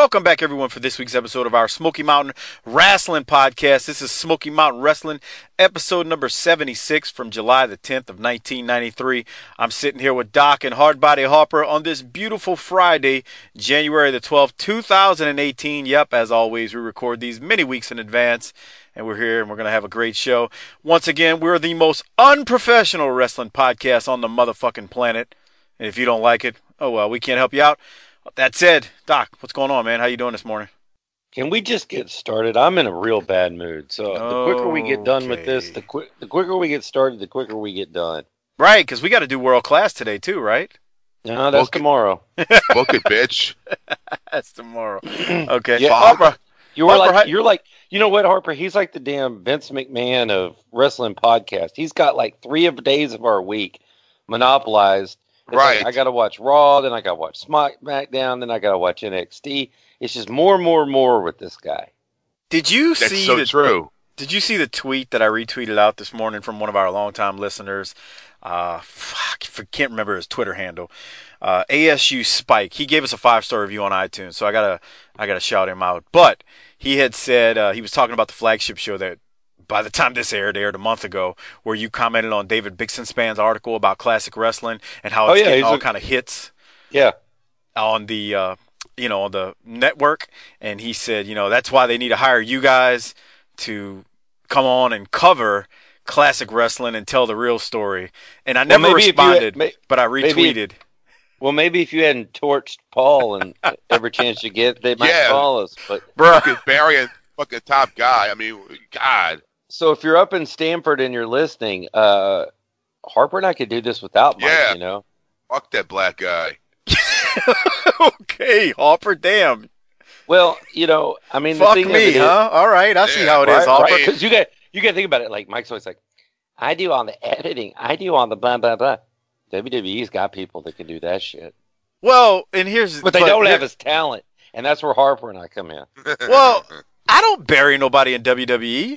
welcome back, everyone, for this week's episode of our Smoky Mountain Wrestling Podcast. This is Smoky Mountain Wrestling, episode number 76 from July the 10th of 1993. I'm sitting here with Doc and Hardbody Harper on this beautiful Friday, January the 12th, 2018. Yep, as always, we record these many weeks in advance, and we're here, and we're going to have a great show. Once again, we're the most unprofessional wrestling podcast on the motherfucking planet, and if you don't like it, oh well, we can't help you out. That said, Doc, what's going on, man? How you doing this morning? Can we just get started? I'm in a real bad mood. So the quicker we get done with this, the quicker we get started, the quicker we get done. Right, because we got to do world class today too, right? No, that's tomorrow. Book it, bitch. That's tomorrow. Okay. Yeah, Harper, you're like, you know what, Harper? He's like the damn Vince McMahon of wrestling podcast. He's got like 3 days of our week monopolized. It's right. Like, I got to watch Raw, then I got to watch SmackDown, then I got to watch NXT. It's just more and more and more with this guy. Did you That's see so true. Did you see the tweet that I retweeted out this morning from one of our longtime listeners? I can't remember his Twitter handle. ASU Spike. He gave us a 5-star review on iTunes, so I gotta shout him out. But he had said he was talking about the flagship show that, by the time this aired a month ago, where you commented on David Bixenspan's article about classic wrestling and how it's getting all kind of hits. Yeah. On the on the network, and he said, that's why they need to hire you guys to come on and cover classic wrestling and tell the real story. And I never responded, but I retweeted. Maybe if you hadn't torched Paul and every chance you get, they might call us. But fucking Barry and fucking top guy. I mean, God. So if you're up in Stamford and you're listening, Harper and I could do this without Mike, Fuck that black guy. Okay, Harper, damn. Well, I mean, fuck the thing me, huh? All right, I see how it is, Harper. Because you got to think about it. Like Mike's always like, I do all the editing, I do all the blah blah blah. WWE's got people that can do that shit. Well, but they don't have his talent, and that's where Harper and I come in. Well, I don't bury nobody in WWE.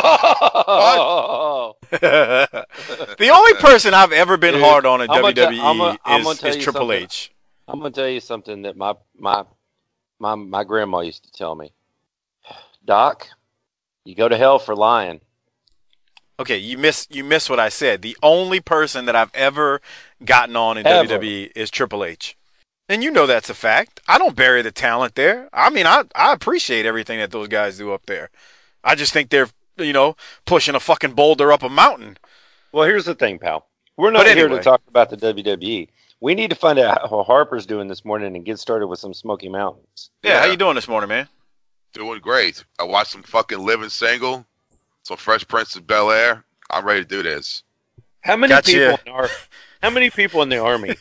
Oh! The only person I've ever been hard on in WWE is Triple H. I'm gonna tell you something that my grandma used to tell me. Doc, you go to hell for lying. Okay, you miss what I said. The only person that I've ever gotten on in WWE is Triple H. And you know that's a fact. I don't bury the talent there. I mean, I appreciate everything that those guys do up there. I just think they're, pushing a fucking boulder up a mountain. Well, here's the thing, pal. We're not here to talk about the WWE. We need to find out how Harper's doing this morning and get started with some Smoky Mountains. Yeah, how you doing this morning, man? Doing great. I watched some fucking Living Single, some Fresh Prince of Bel-Air. I'm ready to do this. How many people in the Army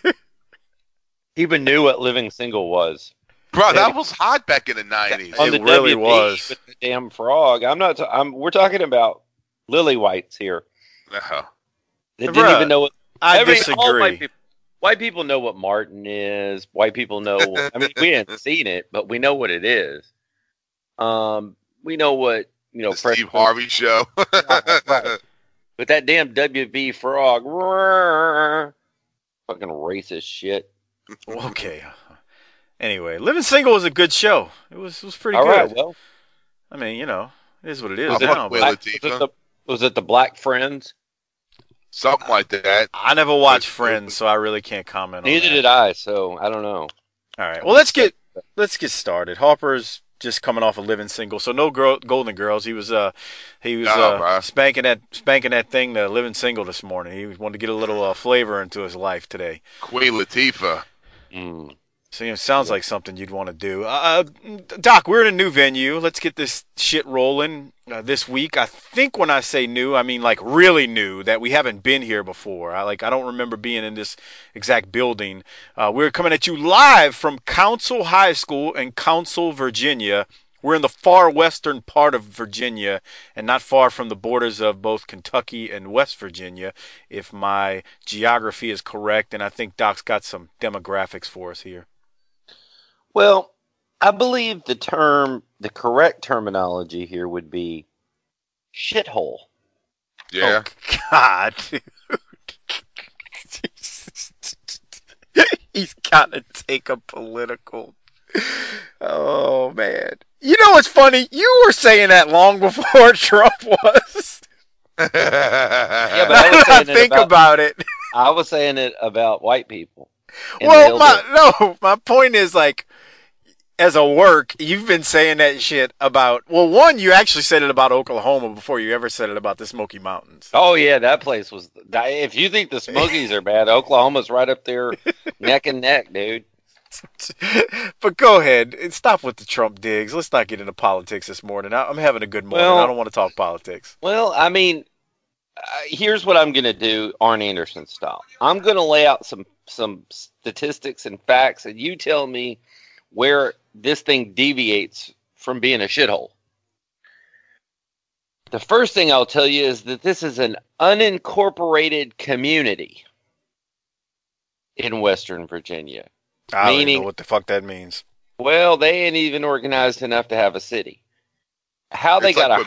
even knew what Living Single was? Bro, that was hot back in the 90s. It really was. With the damn frog. We're talking about lily whites here. No. They didn't even know what. I disagree. White people know what Martin is. White people know. I mean, we hadn't seen it, but we know what it is. We know what the Steve Harvey show. Right. But that damn WB frog, fucking racist shit. Okay. Anyway, Living Single was a good show. It was pretty good. Right, well, I mean, it is what it is. Was it the Black Friends? Something like that. I never watched Friends, so I really can't comment on that. Neither did I, so I don't know. All right. Well, let's get started. Harper's just coming off a Living Single, so no Golden Girls. He was spanking that thing, the Living Single this morning. He wanted to get a little flavor into his life today. Queen Latifah. So it sounds like something you'd want to do. Doc, we're in a new venue. Let's get this shit rolling this week. I think when I say new, I mean like really new, that we haven't been here before. I don't remember being in this exact building. We're coming at you live from Council High School in Council, Virginia. We're in the far western part of Virginia and not far from the borders of both Kentucky and West Virginia, if my geography is correct. And I think Doc's got some demographics for us here. Well, I believe the correct terminology here would be shithole. Yeah. Oh, God, dude. He's got to take a political. Oh what's funny? You were saying that long before Trump was. Yeah, but Now that I think about it. I was saying it about white people. Well, my point is, like, as a work, you've been saying that shit about, well, one, you actually said it about Oklahoma before you ever said it about the Smoky Mountains. Oh, yeah, that place was, if you think the Smokies are bad, Oklahoma's right up there neck and neck, dude. But go ahead. Stop with the Trump digs. Let's not get into politics this morning. I'm having a good morning. I don't want to talk politics. Well, I mean, here's what I'm going to do, Arn Anderson style. I'm going to lay out some statistics and facts, and you tell me where this thing deviates from being a shithole. The first thing I'll tell you is that this is an unincorporated community in Western Virginia. I don't even know what the fuck that means. Well, they ain't even organized enough to have a city. How they got a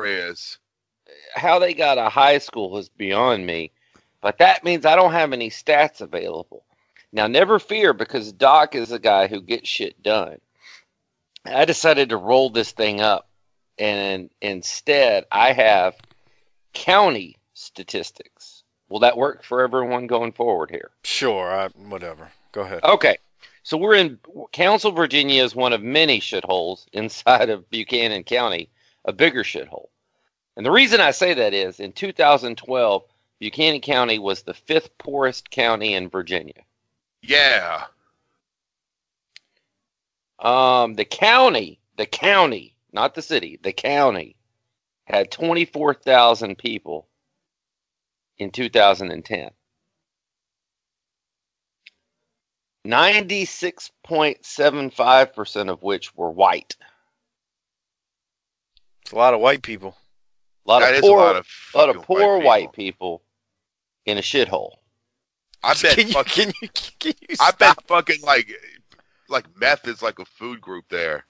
high school is beyond me, but that means I don't have any stats available. Now, never fear, because Doc is a guy who gets shit done. I decided to roll this thing up, and instead I have county statistics. Will that work for everyone going forward here? Sure, whatever. Go ahead. Okay. So we're in Council, Virginia is one of many shitholes inside of Buchanan County, a bigger shithole. And the reason I say that is in 2012, Buchanan County was the 5th poorest county in Virginia. Yeah. The county, not the city, the county had 24,000 people in 2010. 96.75% of which were white. It's a lot of white people. A lot of poor white people in a shithole. I bet can you I bet fucking like meth is like a food group there.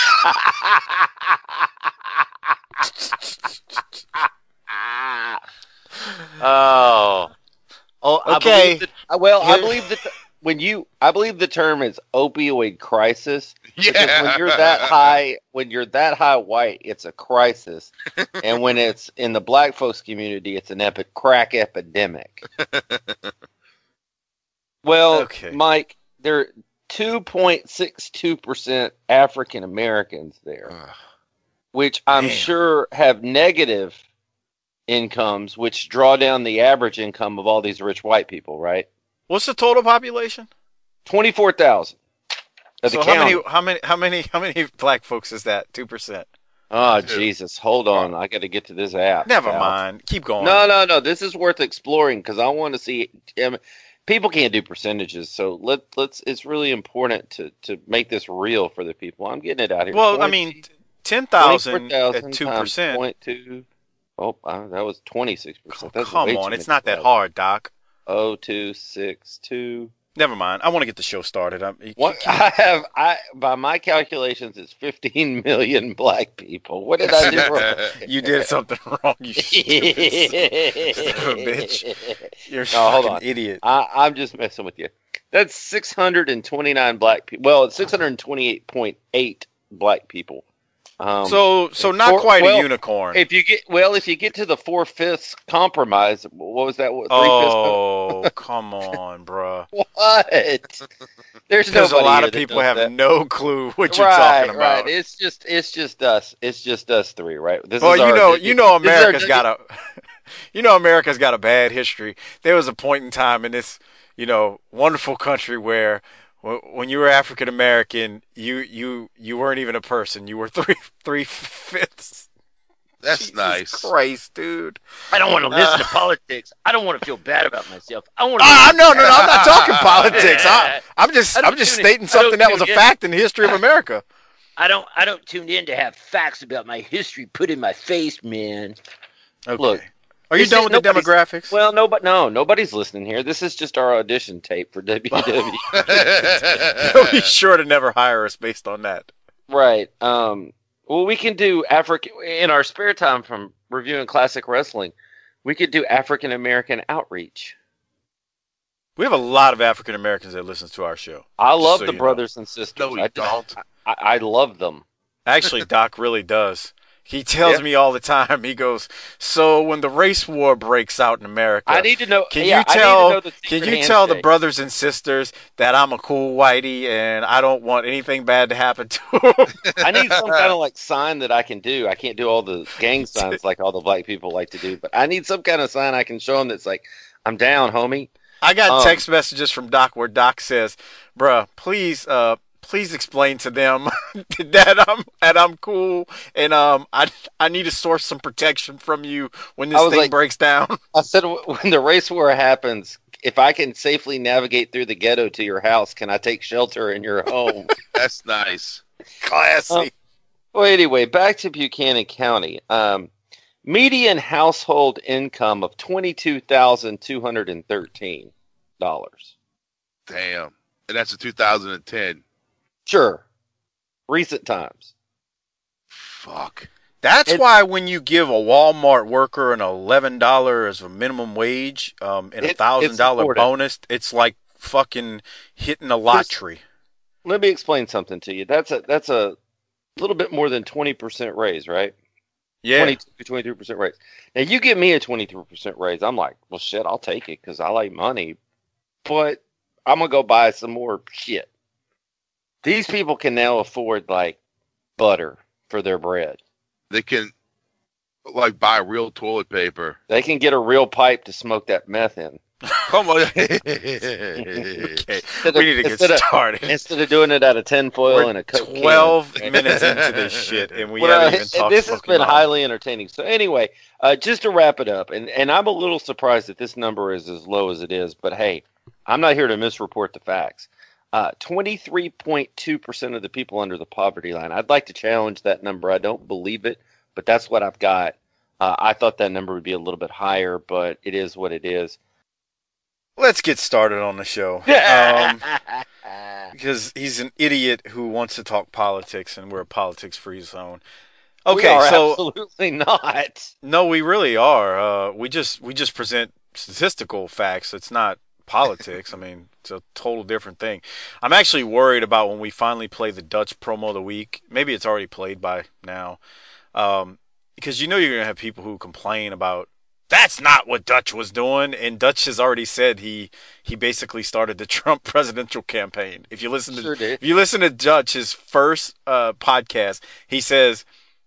Okay. I believe that I believe the term is opioid crisis. Yeah. When you're that high white, it's a crisis, and when it's in the black folks community, it's an crack epidemic. Well, okay. Mike, there are 2.62% African Americans there, which I'm sure have negative incomes, which draw down the average income of all these rich white people, right? What's the total population? 24,000. So how many black folks is that? 2%. Oh, Jesus. Hold on. I got to get to this app. Never mind. Keep going. No. This is worth exploring because I want to see. People can't do percentages, so let's. It's really important to make this real for the people. I'm getting it out here. Well, 10,000 at 2%. 0.2. Oh, that was 26%. That's come on, it's not that hard, Doc. 0.262. Never mind. I want to get the show started. By my calculations, it's 15 million black people. What did I do wrong? You did something wrong, you stupid bitch. You're hold on. An idiot. I'm just messing with you. That's 629 black people. Well, it's 628.8 black people. So not quite a unicorn. If you get to the 4/5 compromise, what was that? Oh, come on, bruh. What? There's a lot of people have no clue what you're talking about. Right. It's just us. It's just us three, right? America's got a bad history. There was a point in time in this, wonderful country where when you were African American, you weren't even a person. You were 3/5. That's Jesus nice. Christ, dude. I don't want to listen to politics. I don't want to feel bad about myself. No, I'm not talking politics. I'm just stating something that was a fact in the history of America. I don't tune in to have facts about my history put in my face, man. Okay. Look. Are you done with the demographics? Well, nobody's listening here. This is just our audition tape for WWE. They'll be sure to never hire us based on that. Right. Well, we can do in our spare time from reviewing classic wrestling. We could do African American outreach. We have a lot of African Americans that listen to our show. I love the brothers and sisters. No, we don't. I love them. Actually, Doc really does. He tells me all the time. He goes, "So when the race war breaks out in I America, need to know. can Yeah, you I need to know tell the can secret you tell the handshake. brothers and sisters that I'm a cool whitey and I don't want anything bad to happen to them?" I need some kind of like sign that I can do. I can't do all the gang signs like all the black people like to do, but I need some kind of sign I can show them that's like, I'm down, homie. I got Um, text messages from Doc where Doc says, "Bruh, please explain to them that I'm cool and I need to source some protection from you when I this was thing like, breaks down." I said, when the race war happens, if I can safely navigate through the ghetto to your house, can I take shelter in your home? That's nice. Classy. Well, anyway, back to Buchanan County. Median household income of $22,213. Damn. And that's in 2010. Sure, recent times. Fuck. That's It- why when you give a Walmart worker an $11 as a minimum wage, and a It's $1,000 supported. bonus, it's like fucking hitting a lottery. Let me explain something to you. That's a little bit more than 20% raise, right? Yeah. 22, 23% raise. Now you give me a 23% raise, I'm like, well, shit, I'll take it because I like money, but I'm gonna go buy some more shit. These people can now afford like butter for their bread. They can like buy real toilet paper. They can get a real pipe to smoke that meth in. Come on. Okay. Instead We of- need to get instead of- started. Instead of doing it out of tinfoil We're and a Coke 12 can. minutes into this shit, and we Well, haven't even talked this has Smoky been Mountain. highly entertaining. So anyway, just to wrap it up, and I'm a little surprised that this number is as low as it is, but hey, I'm not here to misreport the facts. 23.2% of the people under the poverty line. I'd like to challenge that number. I don't believe it, but that's what I've got. I thought that number would be a little bit higher, but it is what it is. Let's get started on the show. Because he's an idiot who wants to talk politics, and we're a politics-free zone. We Okay, are so absolutely not. no, we really are. We just present statistical facts. It's not politics. I mean, it's a total different thing. I'm actually worried about when we finally play the Dutch promo of the week. Maybe it's already played by now. Because you know you're going to have people who complain about that's not what Dutch was doing, and Dutch has already said he basically started the Trump presidential campaign. If you listen to Sure did. if you listen to Dutch's first podcast, he says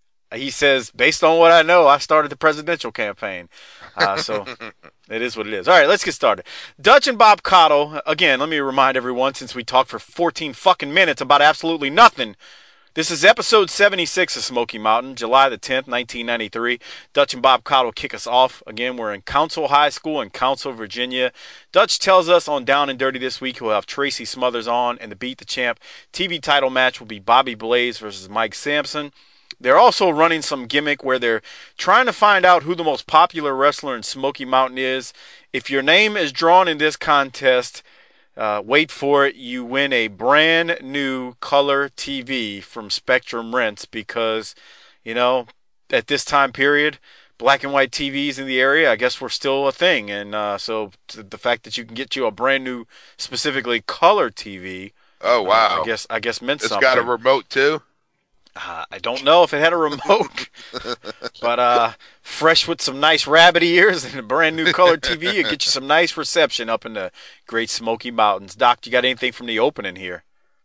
based on what I know, I started the presidential campaign. So it is what it is. All right, let's get started. Dutch and Bob Cottle. Again, let me remind everyone, since we talked for 14 fucking minutes about absolutely nothing. This is episode 76 of Smoky Mountain, July the 10th, 1993. Dutch and Bob Cottle kick us off. Again, we're in Council High School in Council, Virginia. Dutch tells us on Down and Dirty this week he'll have Tracy Smothers on, and the Beat the Champ TV title match will be Bobby Blaze versus Mike Sampson. They're also running some gimmick where they're trying to find out who the most popular wrestler in Smoky Mountain is. If your name is drawn in this contest, wait for it, you win a brand new color TV from Spectrum Rents because, you know, at this time period, black and white TVs in the area, I guess, were still a thing. And so the fact that you can get you a brand new, specifically color TV, Oh wow. I guess meant It's something. got a remote too. I don't know if it had a remote, but fresh with some nice rabbit ears and a brand new color TV, you get you some nice reception up in the Great Smoky Mountains. Doc, you got anything from the opening here?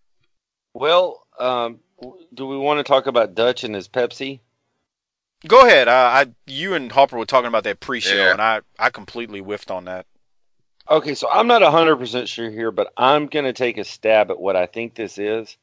Well, do we want to talk about Dutch and his Pepsi? Go ahead. You and Harper were talking about that pre-show, Yeah. and I completely whiffed on that. Okay, so I'm not 100% sure here, but I'm going to take a stab at what I think this is.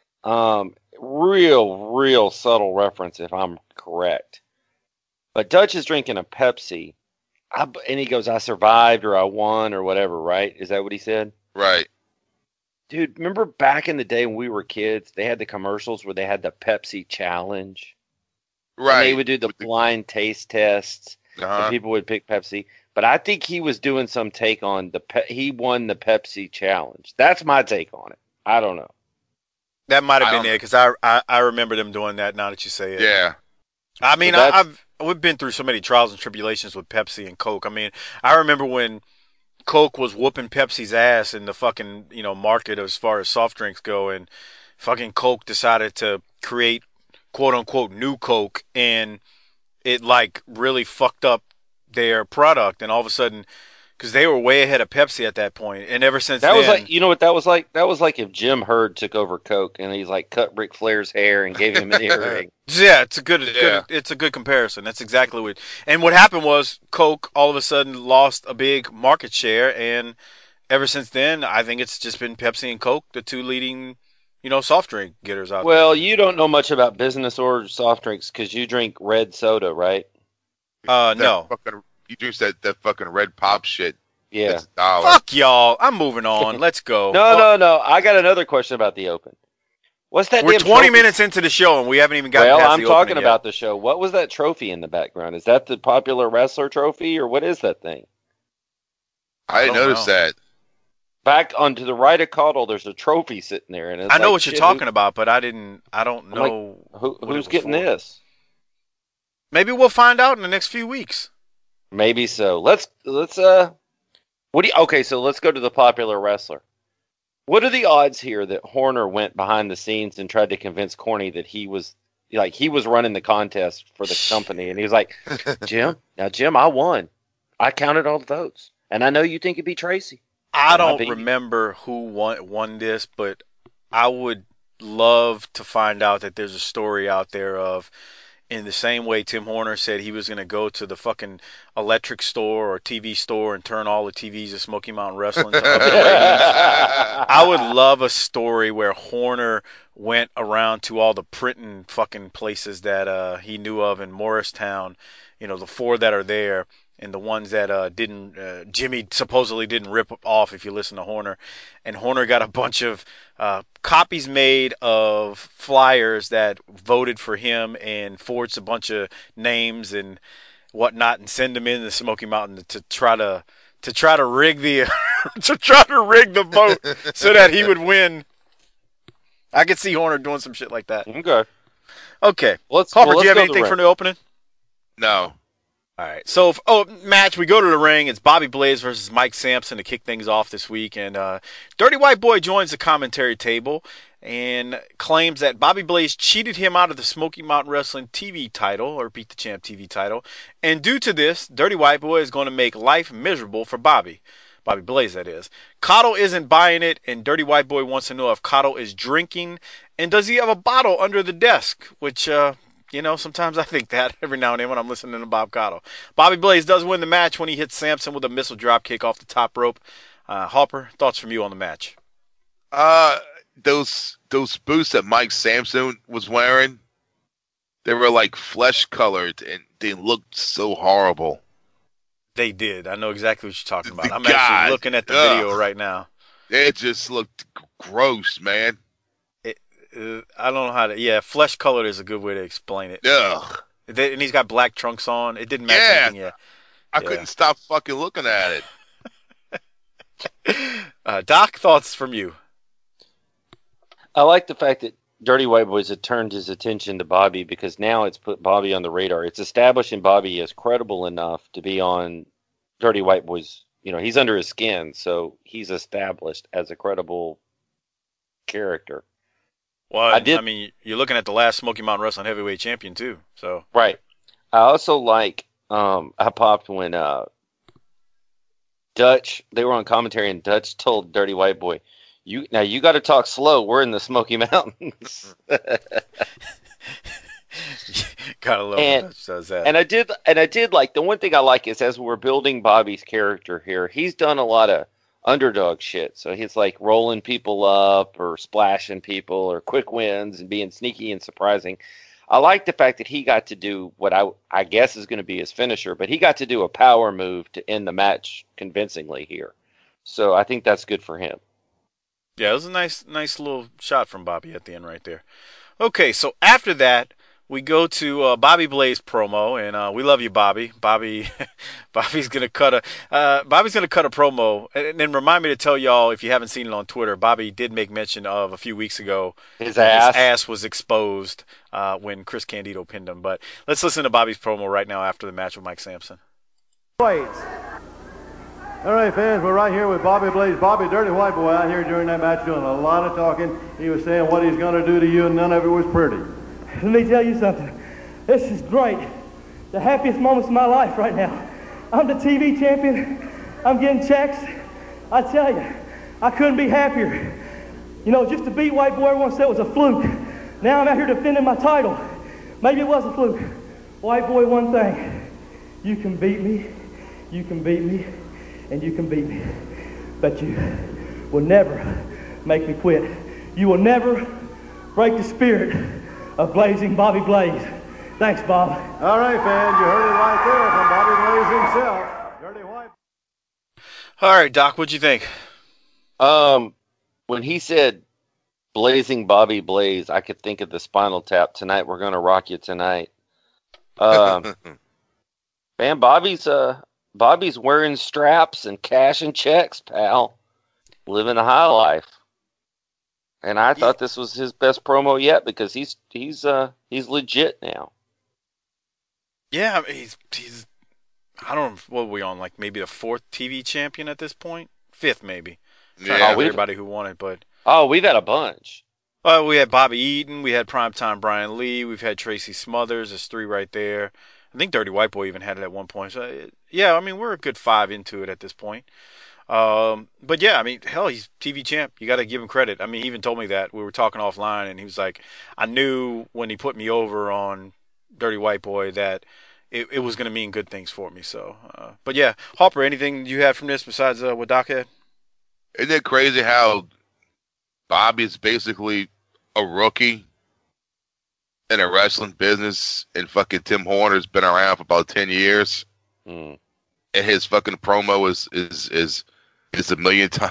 Real subtle reference if I'm correct. But Dutch is drinking a Pepsi, and he goes, I survived or I won or whatever, right? Is that what he said? Right. Dude, remember back in the day when we were kids, they had the commercials where they had the Pepsi challenge? And Right. they would do the blind taste tests, and Uh-huh. people would pick Pepsi. But I think he was doing some take on he won the Pepsi challenge. That's my take on it. I don't know. That might I have been don't- it because I remember them doing that. Now that you say it, Yeah. I mean, So that's- we've been through so many trials and tribulations with Pepsi and Coke. I mean, I remember when Coke was whooping Pepsi's ass in the fucking market as far as soft drinks go, and fucking Coke decided to create quote unquote new Coke, and it like really fucked up their product, and all of a sudden, because they were way ahead of Pepsi at that point, and ever since That then, was like, you know what that was like? That was like if Jim Hurd took over Coke and he's like cut Ric Flair's hair and gave him an earring. yeah, it's a good, Yeah. it's a good comparison. That's exactly what. And what happened was Coke all of a sudden lost a big market share, and ever since then, I think it's just been Pepsi and Coke, the two leading, soft drink getters out Well, you don't know much about business or soft drinks because you drink red soda, right? there. That No, you drink that fucking red pop shit. Yeah. That's $1. fuck y'all. I'm moving on. Let's go. No. I got another question about the Open. What's that? We're damn 20 trophy? minutes into the show, and we haven't even gotten Well, past I'm the talking opening about yet. the show. What was that trophy in the background? Is that the popular wrestler trophy, or what is that thing? I didn't don't notice know. that. Back onto the right of Caudle, there's a trophy sitting there, and it's I know like, what you're shit, talking about, but I don't I'm know. what it Who's was getting for. this? Maybe we'll find out in the next few weeks. Maybe so. Let's okay, so let's go to the popular wrestler. What are the odds here that Horner went behind the scenes and tried to convince Corny that he was running the contest for the company, and he was like, Jim, I won. I counted all the votes, and I know you think it'd be Tracy. I And I don't beat you. remember who won this, but I would love to find out that there's a story out there of, in the same way Tim Horner said he was going to go to the fucking electric store or TV store and turn all the TVs of Smoky Mountain Wrestling to up the ratings. I would love a story where Horner went around to all the printing fucking places that he knew of in Morristown, the 4 that are there, and the ones that Jimmy supposedly didn't rip off, if you listen to Horner. And Horner got a bunch of copies made of flyers that voted for him and forged a bunch of names and whatnot and send them in the Smoky Mountain to try to rig the rig the vote so that he would win. I could see Horner doing some shit like that. Okay. Harper, do you have go to anything the for the opening? No. All right. So, match, we go to the ring. It's Bobby Blaze versus Mike Sampson to kick things off this week. And Dirty White Boy joins the commentary table and claims that Bobby Blaze cheated him out of the Smoky Mountain Wrestling TV title, or Beat the Champ TV title. And due to this, Dirty White Boy is going to make life miserable for Bobby Blaze, that is. Cottle isn't buying it, and Dirty White Boy wants to know if Cottle is drinking, and does he have a bottle under the desk, which... sometimes I think that every now and then when I'm listening to Bob Cottle. Bobby Blaze does win the match when he hits Sampson with a missile drop kick off the top rope. Hopper, thoughts from you on the match? Those boots that Mike Sampson was wearing, they were like flesh colored and they looked so horrible. They did. I know exactly what you're talking about. I'm God, actually looking at the video right now. It just looked gross, man. I don't know how to... Yeah, flesh colored is a good way to explain it. Ugh. And he's got black trunks on. It didn't match anything yet. I couldn't stop fucking looking at it. Doc, thoughts from you? I like the fact that Dirty White Boys had turned his attention to Bobby because now it's put Bobby on the radar. It's establishing Bobby as credible enough to be on Dirty White Boys. He's under his skin, so he's established as a credible character. Well, I mean, you're looking at the last Smoky Mountain Wrestling Heavyweight Champion, too. So right. I also like, I popped when Dutch, they were on commentary, and Dutch told Dirty White Boy, you got to talk slow. We're in the Smoky Mountains. Gotta love when Dutch does that. And I did like, the one thing I like is as we're building Bobby's character here, he's done a lot of underdog shit. So he's like rolling people up or splashing people or quick wins and being sneaky and surprising. I like the fact that he got to do what I guess is going to be his finisher, but he got to do a power move to end the match convincingly here. So I think that's good for him. Yeah, it was a nice little shot from Bobby at the end right there. Okay, so after that, we go to Bobby Blaze promo, and we love you, Bobby. Bobby's gonna cut a promo, and then remind me to tell y'all, if you haven't seen it on Twitter, Bobby did make mention of a few weeks ago his ass was exposed when Chris Candido pinned him. But let's listen to Bobby's promo right now after the match with Mike Sampson. Wait. All right, fans, we're right here with Bobby Blaze. Bobby, Dirty White Boy, out here during that match doing a lot of talking. He was saying what he's going to do to you, and none of it was pretty. Let me tell you something. This is great. The happiest moments of my life right now. I'm the TV champion. I'm getting checks. I tell you, I couldn't be happier. You know, just to beat White Boy, everyone said it was a fluke. Now I'm out here defending my title. Maybe it was a fluke. White Boy, one thing. You can beat me, you can beat me, and you can beat me. But you will never make me quit. You will never break the spirit of Blazing Bobby Blaze. Thanks, Bob. All right, fans, you heard it right there from Bobby Blaze himself. Dirty White. All right, Doc, what'd you think? When he said Blazing Bobby Blaze, I could think of the Spinal Tap. Tonight we're gonna rock you tonight. Man, Bobby's wearing straps and cashing checks, pal. Living a high life. And I thought this was his best promo yet because he's legit now. Yeah, I mean, he's I don't know, what are we on, like maybe the 4th TV champion at this point? 5th maybe. Yeah, everybody who won it, but we've had a bunch. We had Bobby Eaton, we had Primetime Brian Lee, we've had Tracy Smothers. There's 3 right there. I think Dirty White Boy even had it at one point. So yeah, I mean we're a good 5 into it at this point. But yeah, I mean, hell, he's TV champ. You got to give him credit. I mean, he even told me that. We were talking offline, and he was like, I knew when he put me over on Dirty White Boy that it was going to mean good things for me. So, but yeah, Harper, anything you had from this besides what Doc had? Isn't it crazy how Bobby's basically a rookie in a wrestling business, and fucking Tim Horner's been around for about 10 years, and his fucking promo is a million times.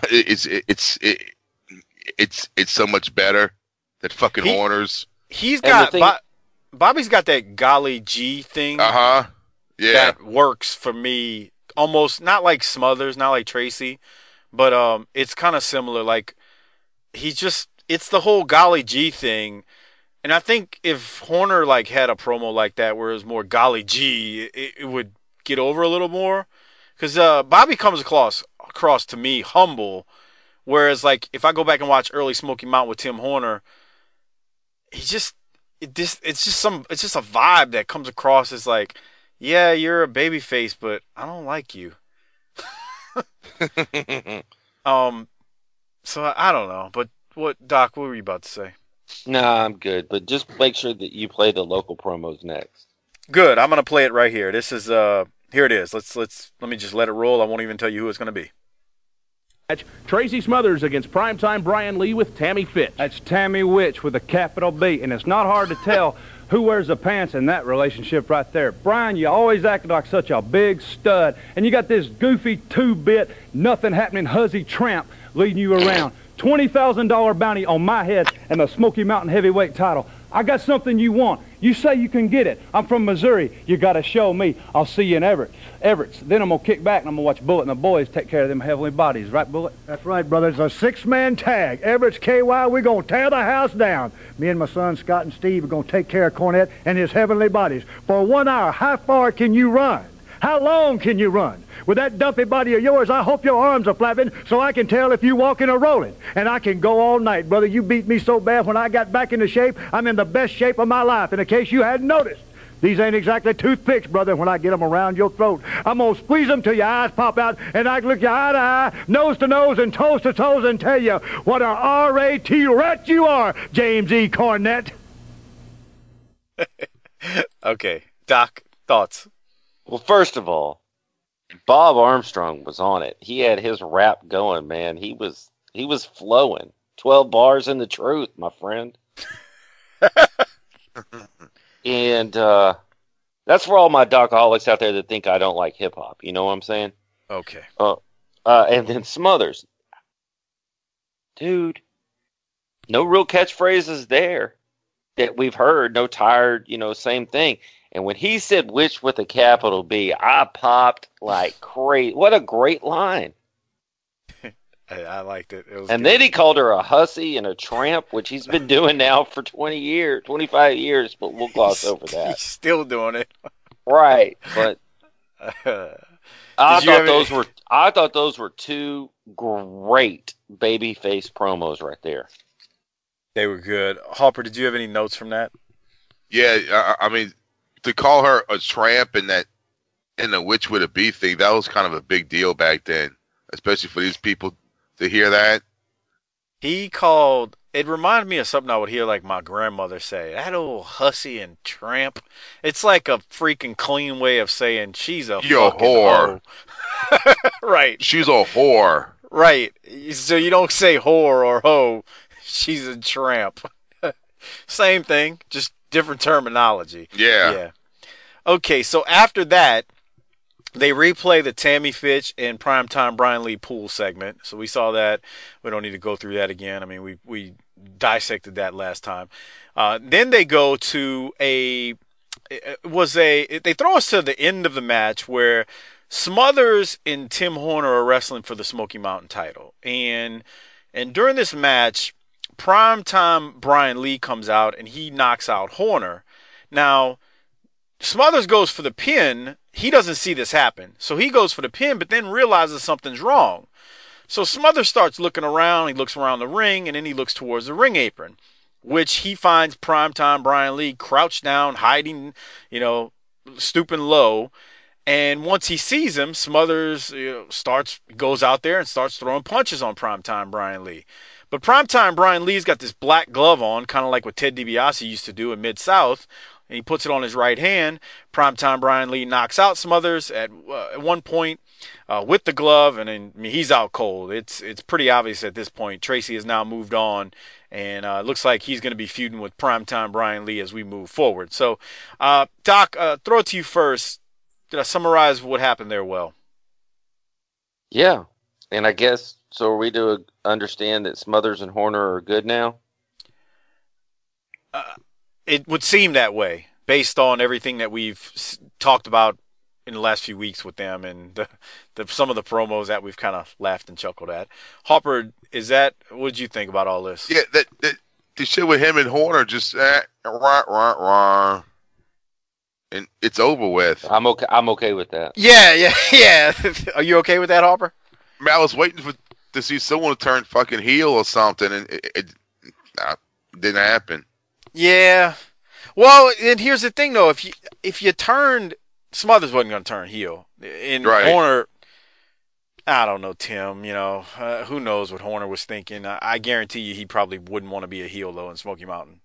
It's so much better than fucking Horner's. He's got Bobby's got that golly gee thing. Yeah. That works for me. Almost not like Smothers, not like Tracy, but it's kind of similar. Like it's the whole golly gee thing. And I think if Horner like had a promo like that where it was more golly gee, it would get over a little more. Because Bobby comes across to me humble, whereas like if I go back and watch early Smoky Mountain with Tim Horner, it's just a vibe that comes across as like, yeah, you're a babyface, but I don't like you. So I don't know, but Doc, what were you about to say? Nah, I'm good, but just make sure that you play the local promos next. Good, I'm gonna play it right here. This is here it is. Let me just let it roll. I won't even tell you who it's gonna be. Tracy Smothers against Primetime Brian Lee with Tammy Fitch. That's Tammy Witch with a capital B, and it's not hard to tell who wears the pants in that relationship right there. Brian, you always acted like such a big stud, and you got this goofy 2-bit, nothing happening huzzy tramp leading you around. $20,000 bounty on my head and the Smoky Mountain heavyweight title. I got something you want. You say you can get it. I'm from Missouri. You got to show me. I'll see you in Everett's. Then I'm going to kick back and I'm going to watch Bullet and the boys take care of them heavenly bodies. Right, Bullet? That's right, brother. It's a 6-man tag. Everett's KY, we're going to tear the house down. Me and my son, Scott and Steve, are going to take care of Cornette and his heavenly bodies. For 1 hour, how far can you run? How long can you run? With that dumpy body of yours, I hope your arms are flapping so I can tell if you walking or rolling. And I can go all night, brother. You beat me so bad when I got back into shape, I'm in the best shape of my life. In case you hadn't noticed, these ain't exactly toothpicks, brother, when I get them around your throat. I'm going to squeeze them till your eyes pop out, and I can look you eye to eye, nose to nose, and toes to toes and tell you what a R.A.T. rat you are, James E. Cornette. Okay. Doc, thoughts? Well, first of all, Bob Armstrong was on it. He had his rap going, man. He was flowing. 12 bars in the truth, my friend. And that's for all my Docaholics out there that think I don't like hip hop. You know what I'm saying? Okay. And then Smothers. Dude, no real catchphrases there that we've heard. No tired, same thing. And when he said "witch" with a capital B, I popped like crazy. What a great line. I liked it. And then he called her a hussy and a tramp, which he's been doing now for 25 years, but we'll gloss over that. He's still doing it. Right. But I thought those were 2 great babyface promos right there. They were good. Harper, did you have any notes from that? Yeah, I mean, to call her a tramp in the Which Would It Be thing, that was kind of a big deal back then, especially for these people to hear that. It reminded me of something I would hear like my grandmother say, that old hussy and tramp. It's like a freaking clean way of saying she's a You're fucking a whore. hoe. Right. She's a whore. Right. So you don't say whore or hoe. She's a tramp. Same thing, just different terminology. Yeah. Okay, so after that, they replay the Tammy Fitch and Primetime Brian Lee pool segment. So we saw that. We don't need to go through that again. I mean, we dissected that last time. Then they go to they throw us to the end of the match where Smothers and Tim Horner are wrestling for the Smoky Mountain title. And during this match, Primetime Brian Lee comes out and he knocks out Horner. Now, Smothers goes for the pin. He doesn't see this happen. So he goes for the pin, but then realizes something's wrong. So Smothers starts looking around. He looks around the ring, and then he looks towards the ring apron, which he finds Primetime Brian Lee crouched down, hiding, stooping low. And once he sees him, Smothers goes out there and starts throwing punches on Primetime Brian Lee. But Primetime Brian Lee's got this black glove on, kind of like what Ted DiBiase used to do in Mid-South. And he puts it on his right hand. Primetime Brian Lee knocks out Smothers at one point with the glove, and then he's out cold. It's pretty obvious at this point. Tracy has now moved on, and it looks like he's going to be feuding with Primetime Brian Lee as we move forward. So, Doc, throw it to you first. Did I summarize what happened there well? Yeah, and I guess, so are we to understand that Smothers and Horner are good now? It would seem that way, based on everything that we've talked about in the last few weeks with them and some of the promos that we've kind of laughed and chuckled at. Hopper, what did you think about all this? Yeah, the shit with him and Horner just rah, and it's over with. I'm okay with that. Yeah. Are you okay with that, Hopper? I mean, I was waiting to see someone turn fucking heel or something, and it didn't happen. Yeah. Well, and here's the thing, though. If you turned, Smothers wasn't going to turn heel. And right. Horner, I don't know, Tim. Who knows what Horner was thinking. I guarantee you he probably wouldn't want to be a heel, though, in Smoky Mountain.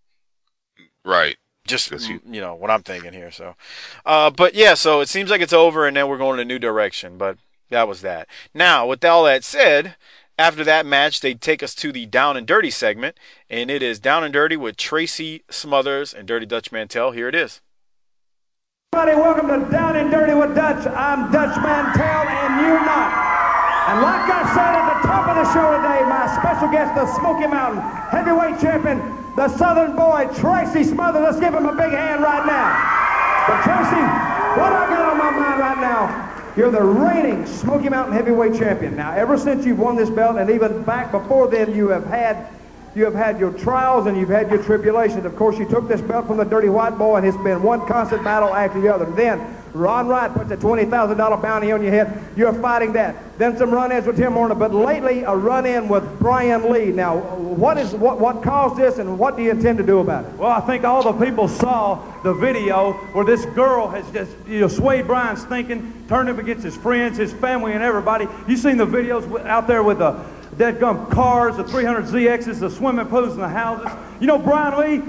Right. Just, what I'm thinking here. So, but yeah, so it seems like it's over, and then we're going in a new direction. But that was that. Now, with all that said, after that match, they take us to the Down and Dirty segment, and it is Down and Dirty with Tracy Smothers and Dirty Dutch Mantell. Here it is. Everybody, welcome to Down and Dirty with Dutch. I'm Dutch Mantell, and you're not. And like I said at the top of the show today, my special guest, the Smoky Mountain heavyweight champion, the Southern boy, Tracy Smothers. Let's give him a big hand right now. But Tracy, what I got on my mind right now, you're the reigning Smoky Mountain heavyweight champion. Now, ever since you've won this belt, and even back before then, you have had your trials and you've had your tribulations. Of course, you took this belt from the Dirty White Boy, and it's been one constant battle after the other. And then Ron Wright puts a $20,000 bounty on your head. You're fighting that. Then some run-ins with Tim Horner, but lately a run-in with Brian Lee. Now, what caused this, and what do you intend to do about it? Well, I think all the people saw the video where this girl has just swayed Brian's thinking, turned him against his friends, his family, and everybody. You seen the videos out there with the dead-gum cars, the 300ZXs, the swimming pools, and the houses. Brian Lee,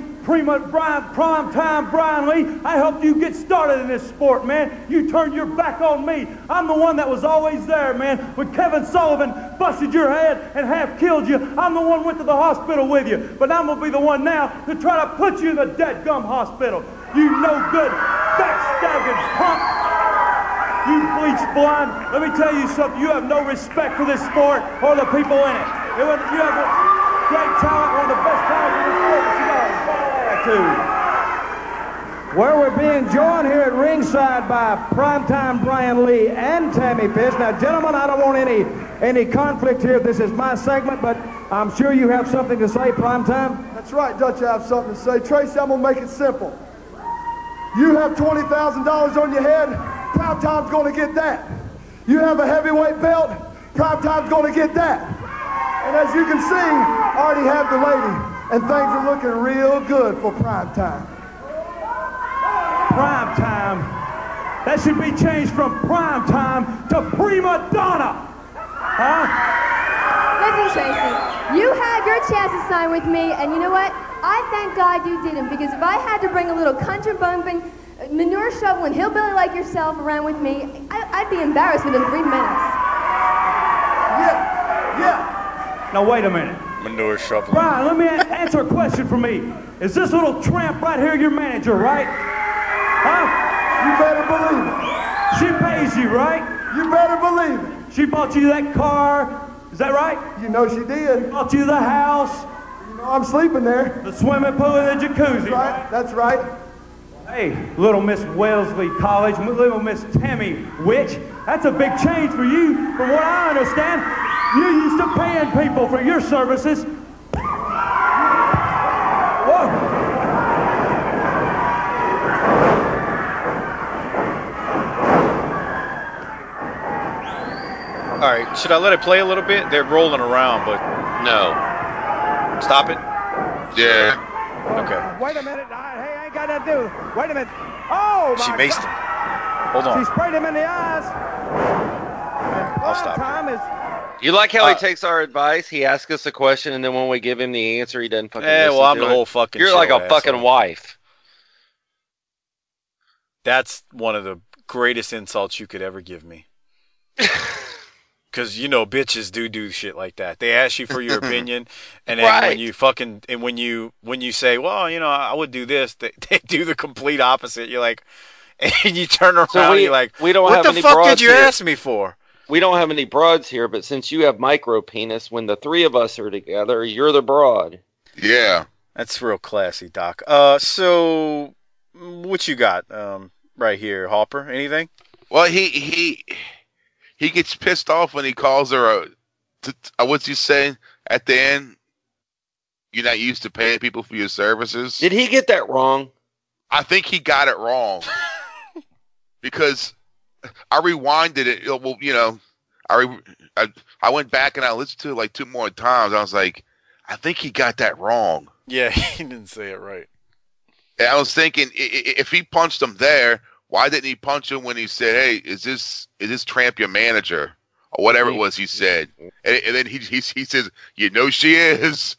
Primetime Brian Lee, I helped you get started in this sport, man. You turned your back on me. I'm the one that was always there, man. When Kevin Sullivan busted your head and half killed you, I'm the one went to the hospital with you. But I'm going to be the one now to try to put you in the dead-gum hospital. You no good, backstabbing punk. You bleach blind. Let me tell you something. You have no respect for this sport or the people in it. You have a great talent, one of the best talents in the sport, but you got a bad attitude. Well, we're being joined here at ringside by Primetime Brian Lee and Tammy Fitch. Now, gentlemen, I don't want any conflict here. This is my segment, but I'm sure you have something to say, Primetime. That's right, Dutch, I have something to say. Tracy, I'm going to make it simple. You have $20,000 on your head, Primetime's going to get that. You have a heavyweight belt, Primetime's going to get that. And as you can see, I already have the lady, and things are looking real good for Primetime. prime time. That should be changed from prime time to prima donna. Huh? Listen, Tracy, you had your chance to sign with me, and you know what? I thank God you didn't, because if I had to bring a little country bumping, manure shoveling hillbilly like yourself around with me, I'd be embarrassed within 3 minutes. Yeah. Now wait a minute. Manure shoveling. Brian, let me answer a question for me. Is this little tramp right here your manager, right? Huh? You better believe it. She pays you, right? You better believe it. She bought you that car. Is that right? You know she did. Bought you the house. You know I'm sleeping there. The swimming pool and the jacuzzi. That's right. Hey, little Miss Wellesley College, little Miss Tammy Witch, that's a big change for you. From what I understand, you used to paying people for your services. Whoa. All right, should I let it play a little bit? They're rolling around, but No. stop it. Yeah. Okay. Wait a minute. Hey, I ain't got nothing to do. Wait a minute. Oh, She my maced God. him. Hold She on. sprayed him in the eyes. I'll stop. Time is You like how he takes our advice? He asks us a question, and then when we give him the answer, he doesn't fucking listen Well, I'm to the it. whole fucking You're show, like a asshole. fucking wife. That's one of the greatest insults you could ever give me. Because, you know, bitches do shit like that. They ask you for your opinion, and then Right. when you fucking, and when you say, well, you know, I would do this, they do the complete opposite. You're like, and you turn around and you're like, we don't what have the any fuck broads did you here. ask me for? We don't have any broads here, but since you have micro penis, when the three of us are together, you're the broad. Yeah. That's real classy, Doc. So what you got right here, Hopper? Anything? Well, he gets pissed off when he calls her what's he saying at the end? You're not used to paying people for your services. Did he get that wrong? I think he got it wrong because I rewinded it. Well, you know, I went back and I listened to it like 2 more times. I was like, I think he got that wrong. Yeah, he didn't say it right. And I was thinking, if he punched him there, why didn't he punch him when he said, "Hey, is this tramp your manager?" or whatever it was he said? And then he says, "You know she is."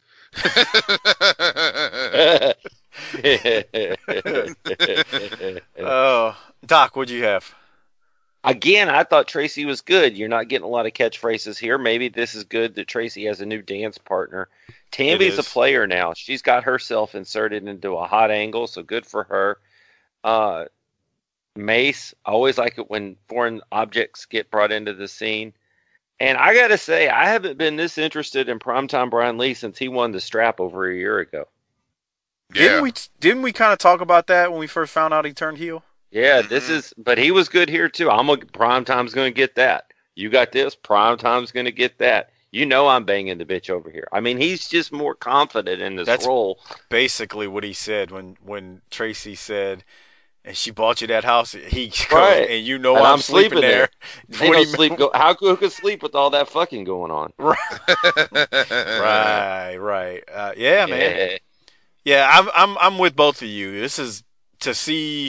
Doc, what'd you have? Again, I thought Tracy was good. You're not getting a lot of catchphrases here. Maybe this is good that Tracy has a new dance partner. Tammy's a player now. She's got herself inserted into a hot angle, so good for her. Mace, I always like it when foreign objects get brought into the scene. And I got to say, I haven't been this interested in Primetime Brian Lee since he won the strap over a year ago. Yeah. Didn't we kind of talk about that when we first found out he turned heel? Yeah, but he was good here too. Primetime's going to get that. You got this, Primetime's going to get that. You know I'm banging the bitch over here. I mean, he's just more confident in this role. Basically what he said when Tracy said, and she bought you that house, he goes, Right. and you know And I'm sleeping there. Ain't no sleep who could sleep with all that fucking going on? Right. Yeah, man. Yeah, I'm with both of you. This is to see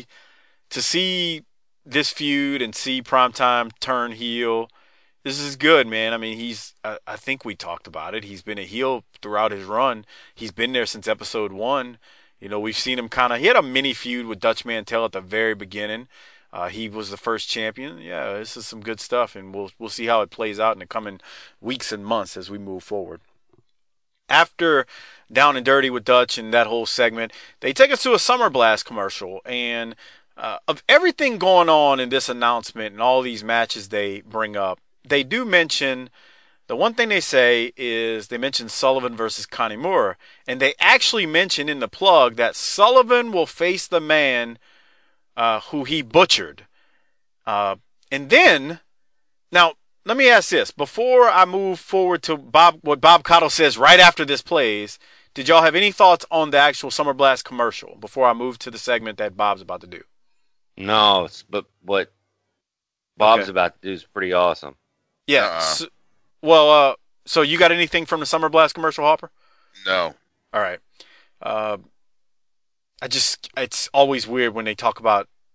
this feud and see Primetime turn heel. This is good, man. I mean, I think we talked about it. He's been a heel throughout his run. He's been there since episode 1. You know, we've seen him he had a mini feud with Dutch Mantel at the very beginning. He was the first champion. Yeah, this is some good stuff, and we'll see how it plays out in the coming weeks and months as we move forward. After Down and Dirty with Dutch and that whole segment, they take us to a Summer Blast commercial, and of everything going on in this announcement and all these matches they bring up, they do mention, the one thing they say is they mention Sullivan versus Connie Moore, and they actually mention in the plug that Sullivan will face the man who he butchered. And then, now, let me ask this. Before I move forward to what Bob Cottle says right after this plays, did y'all have any thoughts on the actual Summer Blast commercial before I move to the segment that Bob's about to do? No, but what Bob's about to do is pretty awesome. Yeah. So you got anything from the Summer Blast commercial, Hopper? No. All right. It's always weird when they talk about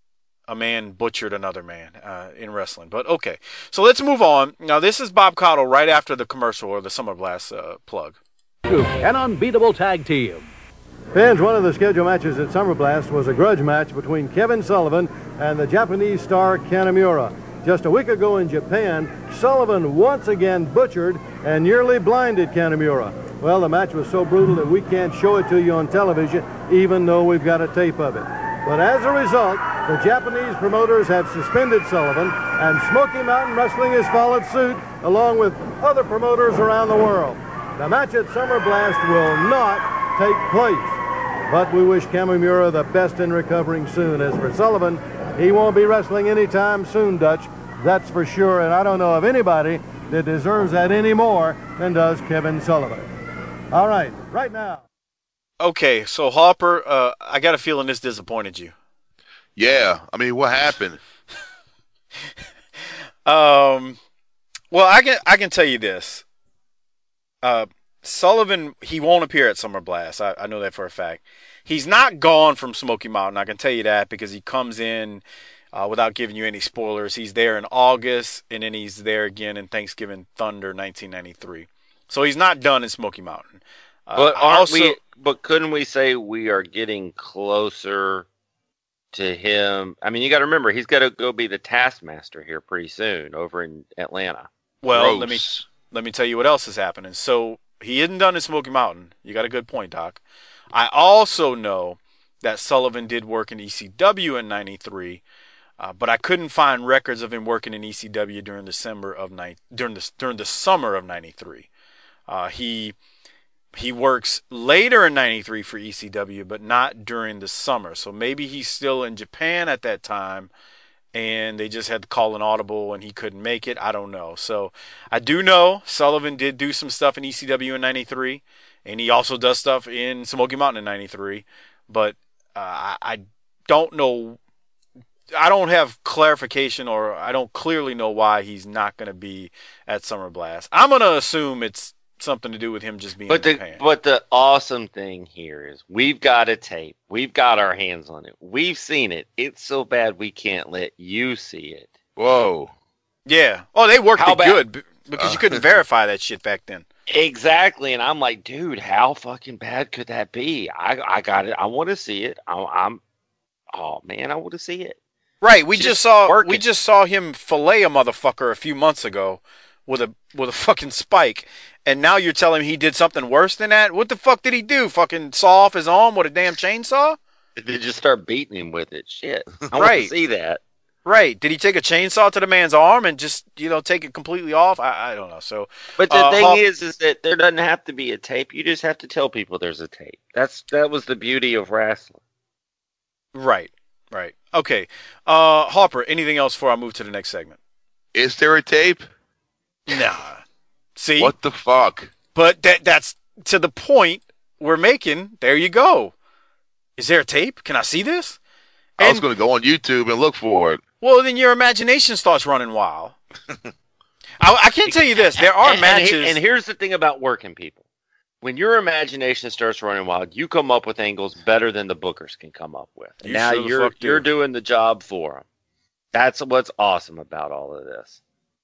a man butchered another man in wrestling. But okay, so let's move on. Now this is Bob Caudle right after the commercial or the Summer Blast plug. An unbeatable tag team. Fans, one of the scheduled matches at Summer Blast was a grudge match between Kevin Sullivan and the Japanese star Kanemaru. Just a week ago in Japan, Sullivan once again butchered and nearly blinded Kanemaru. Well, the match was so brutal that we can't show it to you on television, even though we've got a tape of it. But as a result, the Japanese promoters have suspended Sullivan, and Smoky Mountain Wrestling has followed suit, along with other promoters around the world. The match at Summer Blast will not take place. But we wish Kanemaru the best in recovering soon. As for Sullivan, he won't be wrestling anytime soon, Dutch. That's for sure, and I don't know of anybody that deserves that any more than does Kevin Sullivan. All right now. Okay, so Harper, I got a feeling this disappointed you. Yeah, I mean, what happened? Well, I can tell you this. Sullivan, he won't appear at Summer Blast. I know that for a fact. He's not gone from Smoky Mountain. I can tell you that because he comes in without giving you any spoilers. He's there in August, and then he's there again in Thanksgiving Thunder 1993. So he's not done in Smoky Mountain. But couldn't we say we are getting closer to him? I mean, you got to remember, he's got to go be the Taskmaster here pretty soon over in Atlanta. Well, let me tell you what else is happening. So he isn't done in Smoky Mountain. You got a good point, Doc. I also know that Sullivan did work in ECW in '93, but I couldn't find records of him working in ECW during the summer of '93. He works later in '93 for ECW, but not during the summer. So maybe he's still in Japan at that time, and they just had to call an audible and he couldn't make it. I don't know. So I do know Sullivan did do some stuff in ECW in '93, and he also does stuff in Smoky Mountain in '93. But I don't know. I don't have clarification, or I don't clearly know why he's not going to be at Summer Blast. I'm going to assume it's something to do with him just being in Japan. But the awesome thing here is we've got a tape. We've got our hands on it. We've seen it. It's so bad we can't let you see it. Whoa. Yeah. Oh, they worked it good because you couldn't verify that shit back then. Exactly. And I'm like, dude, how fucking bad could that be? I got it. I want to see it. Oh man, I want to see it. Right. We just saw him fillet a motherfucker a few months ago with a fucking spike. And now you're telling me he did something worse than that? What the fuck did he do? Fucking saw off his arm with a damn chainsaw? They just start beating him with it. Shit. I want to see that. Right. Did he take a chainsaw to the man's arm and just, take it completely off? I don't know. So, but the thing is that there doesn't have to be a tape. You just have to tell people there's a tape. That was the beauty of wrestling. Right. Okay. Harper, anything else before I move to the next segment? Is there a tape? Nah. See? What the fuck? But that's to the point we're making. There you go. Is there a tape? Can I see this? I was going to go on YouTube and look for it. Well, then your imagination starts running wild. I can't tell you this. There are matches. And here's the thing about working people. When your imagination starts running wild, you come up with angles better than the bookers can come up with. And now you're doing the job for them. That's what's awesome about all of this.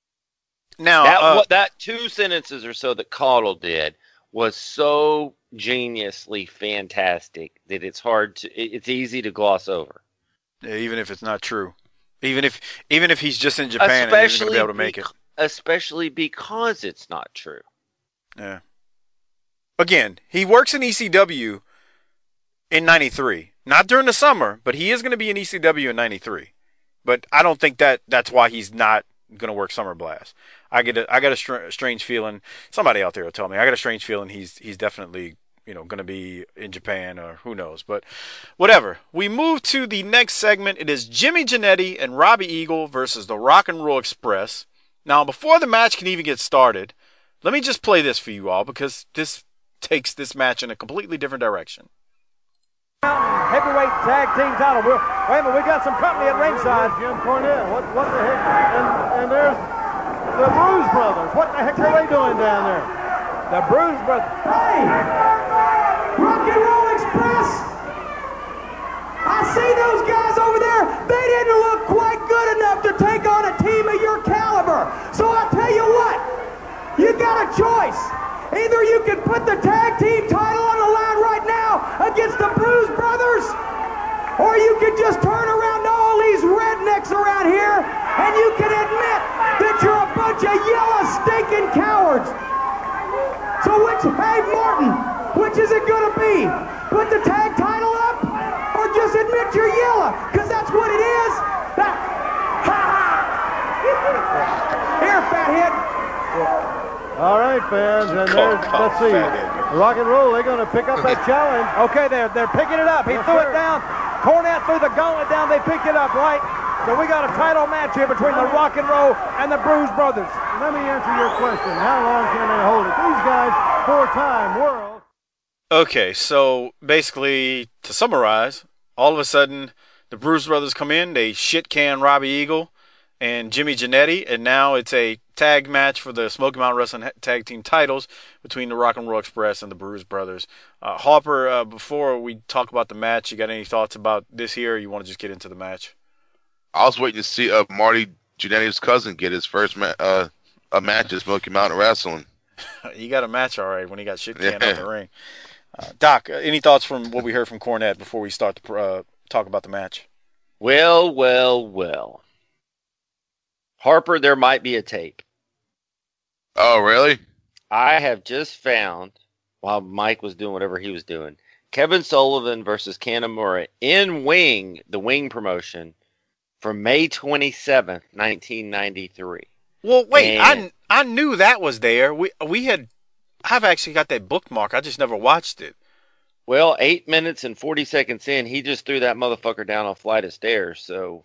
Now, that 2 sentences or so that Caudle did was so geniusly fantastic that it's easy to gloss over. Yeah, even if it's not true. Even if he's just in Japan and he's going to be able to make it. Especially because it's not true. Yeah. Again, he works in ECW in '93. Not during the summer, but he is going to be in ECW in '93. But I don't think that's why he's not going to work Summer Blast. I got a strange feeling. Somebody out there will tell me. I got a strange feeling he's definitely going to be in Japan, or who knows. But whatever. We move to the next segment. It is Jimmy Jannetty and Robbie Eagle versus the Rock and Roll Express. Now, before the match can even get started, let me just play this for you all, because this takes this match in a completely different direction. Heavyweight tag team title. Wait a minute, we got some company at ringside. Jim Cornette. What the heck? And there's the Bruise Brothers. What the heck are they doing down there? The Bruise Brothers. Hey! Rock and Roll Express! I see those guys over there. They didn't look choice. Either you can put the tag team title on the line right now against the Bruise Brothers, or you can just turn around to all these rednecks around here and you can admit that you're a bunch of yellow stinking cowards. So hey Morton, which is it gonna be? Put the tag title up or just admit you're yellow? Because that's what it is. Here, fathead. All right, fans, and there's, let's see, Rock and Roll, they're going to pick up that challenge. Okay, they're picking it up. He threw it down. Cornette threw the gauntlet down. They picked it up, right? So we got a title match here between the Rock and Roll and the Bruise Brothers. Let me answer your question. How long can they hold it? These guys, four-time world. Okay, so basically, to summarize, all of a sudden, the Bruise Brothers come in, they shit-can Robbie Eagle and Jimmy Jannetty, and now it's a tag match for the Smoky Mountain Wrestling Tag Team titles between the Rock and Roll Express and the Bruise Brothers. Harper, before we talk about the match, you got any thoughts about this here, or you want to just get into the match? I was waiting to see Marty Jannetty's cousin get his first match at Smoky Mountain Wrestling. He got a match all right when he got shit canned out the ring. Doc, any thoughts from what we heard from Cornette before we start to talk about the match? Well. Harper, there might be a tape. Oh, really? I have just found, while Mike was doing whatever he was doing, Kevin Sullivan versus Kanemaru in Wing, the Wing promotion, from May 27th, 1993. Well, wait, I knew that was there. I've actually got that bookmark. I just never watched it. Well, 8 minutes and 40 seconds in, he just threw that motherfucker down a flight of stairs, so...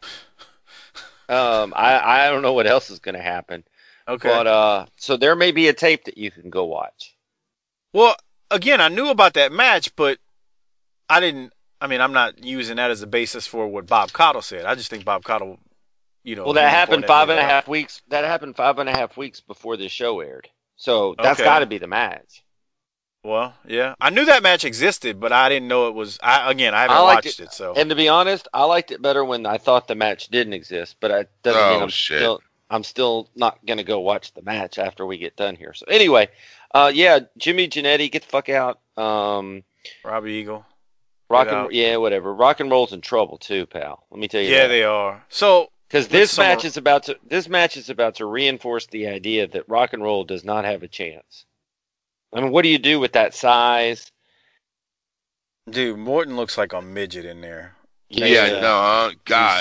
I don't know what else is going to happen. Okay. But, so there may be a tape that you can go watch. Well, again, I knew about that match, but I'm not using that as a basis for what Bob Cottle said. I just think Bob Cottle, Well, that happened 5.5 weeks. That happened 5.5 weeks before the show aired. So that's got to be the match. Well, yeah. I knew that match existed, but I didn't know it was... I haven't watched it, so... And to be honest, I liked it better when I thought the match didn't exist, but it doesn't mean I'm still not going to go watch the match after we get done here. So anyway, Jimmy Jannetty, get the fuck out. Robbie Eagle. Whatever. Rock and Roll's in trouble too, pal. Let me tell you that. Yeah, they are. So... Because this match is about to reinforce the idea that Rock and Roll does not have a chance. I mean, what do you do with that size? Dude, Morton looks like a midget in there. God.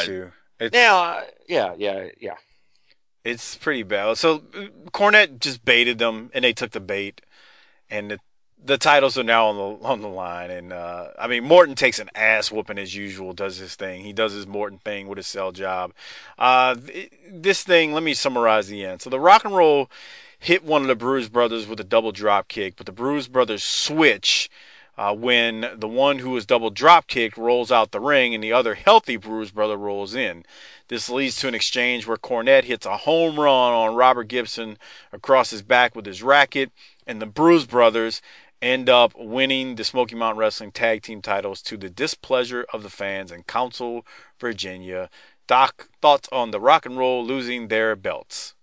Yeah. It's pretty bad. So Cornette just baited them, and they took the bait, and the titles are now on the line. And Morton takes an ass whooping as usual. Does his thing. He does his Morton thing with his cell job. This thing. Let me summarize the end. So the Rock and Roll hit one of the Bruise Brothers with a double drop kick, but the Bruise Brothers switch when the one who was double drop kicked rolls out the ring and the other healthy Bruise Brother rolls in. This leads to an exchange where Cornette hits a home run on Robert Gibson across his back with his racket, and the Bruise Brothers end up winning the Smoky Mountain Wrestling Tag Team titles to the displeasure of the fans in Council, Virginia. Doc, thoughts on the Rock and Roll losing their belts?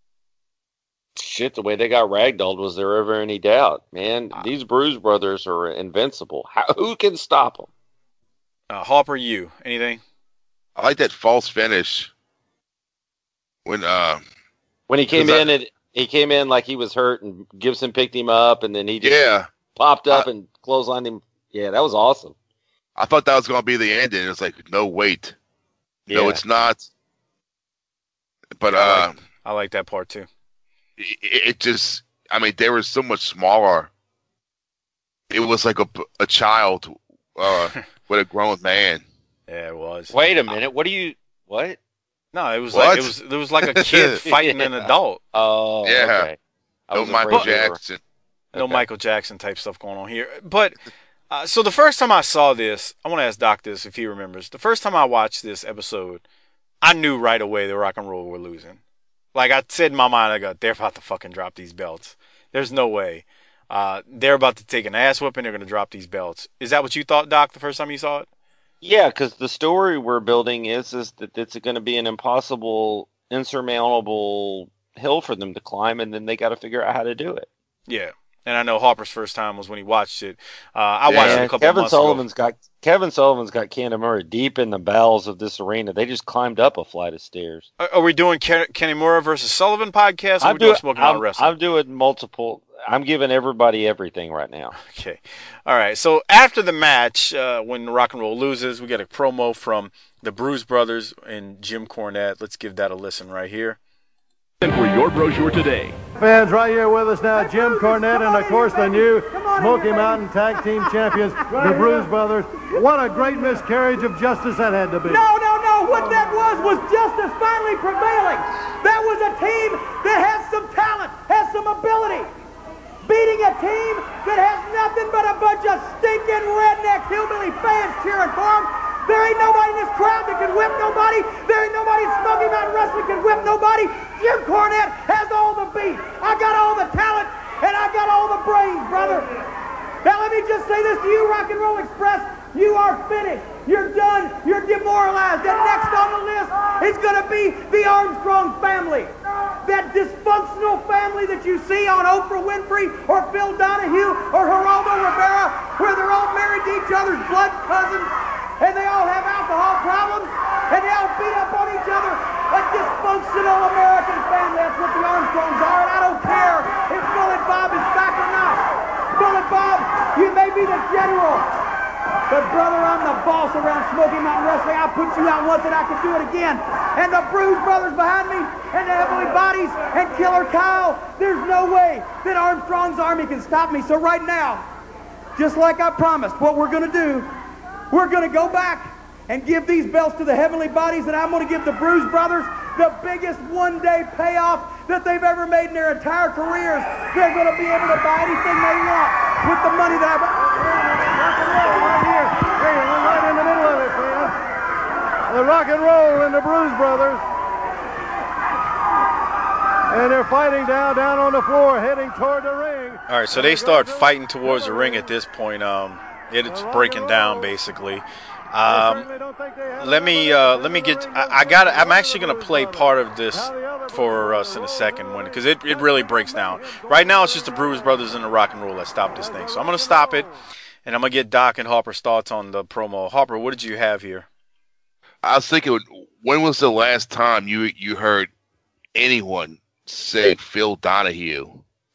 Shit, the way they got ragdolled, was there ever any doubt? Man, these Bruise Brothers are invincible. Who can stop them? Harper, anything? I like that false finish. When he came in like he was hurt, and Gibson picked him up, and then he just popped up and clotheslined him. Yeah, that was awesome. I thought that was going to be the ending. It was like, no, wait. Yeah. No, it's not. But I like that part too. It just, they were so much smaller. It was like a child with a grown man. Yeah, it was. Wait a minute. What? No, it was like a kid fighting an adult. Oh, yeah. Okay. No Michael Jackson. No Michael Jackson type stuff going on here. But so the first time I saw this, I want to ask Doc this if he remembers. The first time I watched this episode, I knew right away the Rock and Roll were losing. Like I said in my mind, they're about to fucking drop these belts. There's no way. They're about to take an ass whipping. They're going to drop these belts. Is that what you thought, Doc, the first time you saw it? Yeah, because the story we're building is that it's going to be an impossible, insurmountable hill for them to climb, and then they got to figure out how to do it. Yeah. And I know Harper's first time was when he watched it. I watched it a couple months ago. Kevin Sullivan's got Kanemaru deep in the bowels of this arena. They just climbed up a flight of stairs. Are we doing Kanemaru versus Sullivan podcast? Or are we doing Smoking Mountain Wrestling? I'm doing multiple. I'm giving everybody everything right now. Okay. All right. So after the match, when Rock and Roll loses, we get a promo from the Bruise Brothers and Jim Cornette. Let's give that a listen right here. And for your brochure today. Fans, right here with us now, Jim Cornette and, of course, the new Smoky Mountain Tag Team Champions, the Bruise Brothers. What a great miscarriage of justice that had to be. No. What that was justice finally prevailing. That was a team that has some talent, has some ability. Beating a team that has nothing but a bunch of stinking redneck hillbilly fans cheering for them. There ain't nobody in this crowd that can whip nobody. There ain't nobody in Smoky Mountain Wrestling can whip nobody. Jim Cornette has all the beat. I got all the talent, and I got all the brains, brother. Now let me just say this to you, Rock and Roll Express. You are finished. You're done. You're demoralized. And next on the list is going to be the Armstrong family. That dysfunctional family that you see on Oprah Winfrey or Phil Donahue or Geraldo Rivera, where they're all married to each other's blood cousins, and they all have alcohol problems, and they all beat up on each other. A dysfunctional American family. That's what the Armstrongs are, and I don't care if Bullet Bob is back or not. Bullet Bob, you may be the general, but brother, I'm the boss around Smoky Mountain Wrestling. I put you out once and I can do it again. And the Bruise Brothers behind me, and the Heavenly Bodies, and Killer Kyle, there's no way that Armstrong's army can stop me. So right now, just like I promised, what we're going to do, we're going to go back and give these belts to the Heavenly Bodies, and I'm going to give the Bruise Brothers the biggest one-day payoff that they've ever made in their entire careers. They're going to be able to buy anything they want with the money that Right here. We're right in the middle of it, man. The Rock and Roll and the Bruise Brothers. And they're fighting down on the floor, heading toward the ring. All right, so they start fighting towards the ring at this point. It's breaking down, basically. Let me get. I'm actually gonna play part of this for us in a second, because it really breaks down. Right now, it's just the Bruise Brothers and the Rock and Roll that stopped this thing. So I'm gonna stop it, and I'm gonna get Doc and Harper's thoughts on the promo. Harper, what did you have here? I was thinking, when was the last time you heard anyone say Phil Donahue?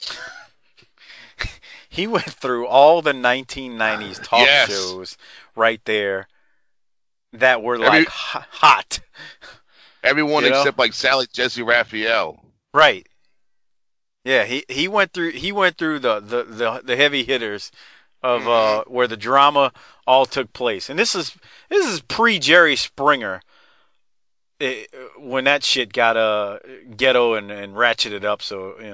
He went through all the 1990s talk shows right there that were like hot. Everyone except like Sally Jesse Raphael. Right. Yeah, he went through the heavy hitters of where the drama all took place. And this is pre Jerry Springer. When that shit got ghetto and ratcheted up,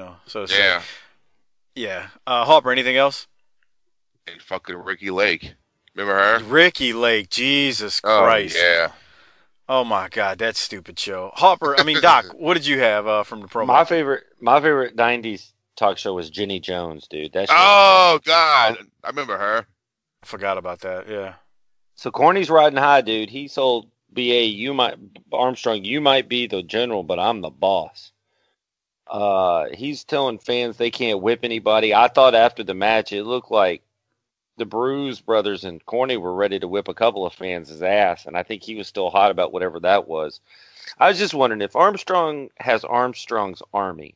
yeah. Harper, anything else? And fucking Ricky Lake. Remember her? Ricky Lake, Jesus Christ. Oh, yeah. Oh my God, that stupid show. Harper, Doc, what did you have from the promo? My favorite 90s talk show was Jenny Jones, dude. That God. I remember her. I forgot about that, yeah. So Corny's riding high, dude. He told BA, Armstrong, you might be the general, but I'm the boss. He's telling fans they can't whip anybody. I thought after the match, it looked like the Bruise Brothers and Corny were ready to whip a couple of fans' ass, and I think he was still hot about whatever that was. I was just wondering, if Armstrong has Armstrong's army,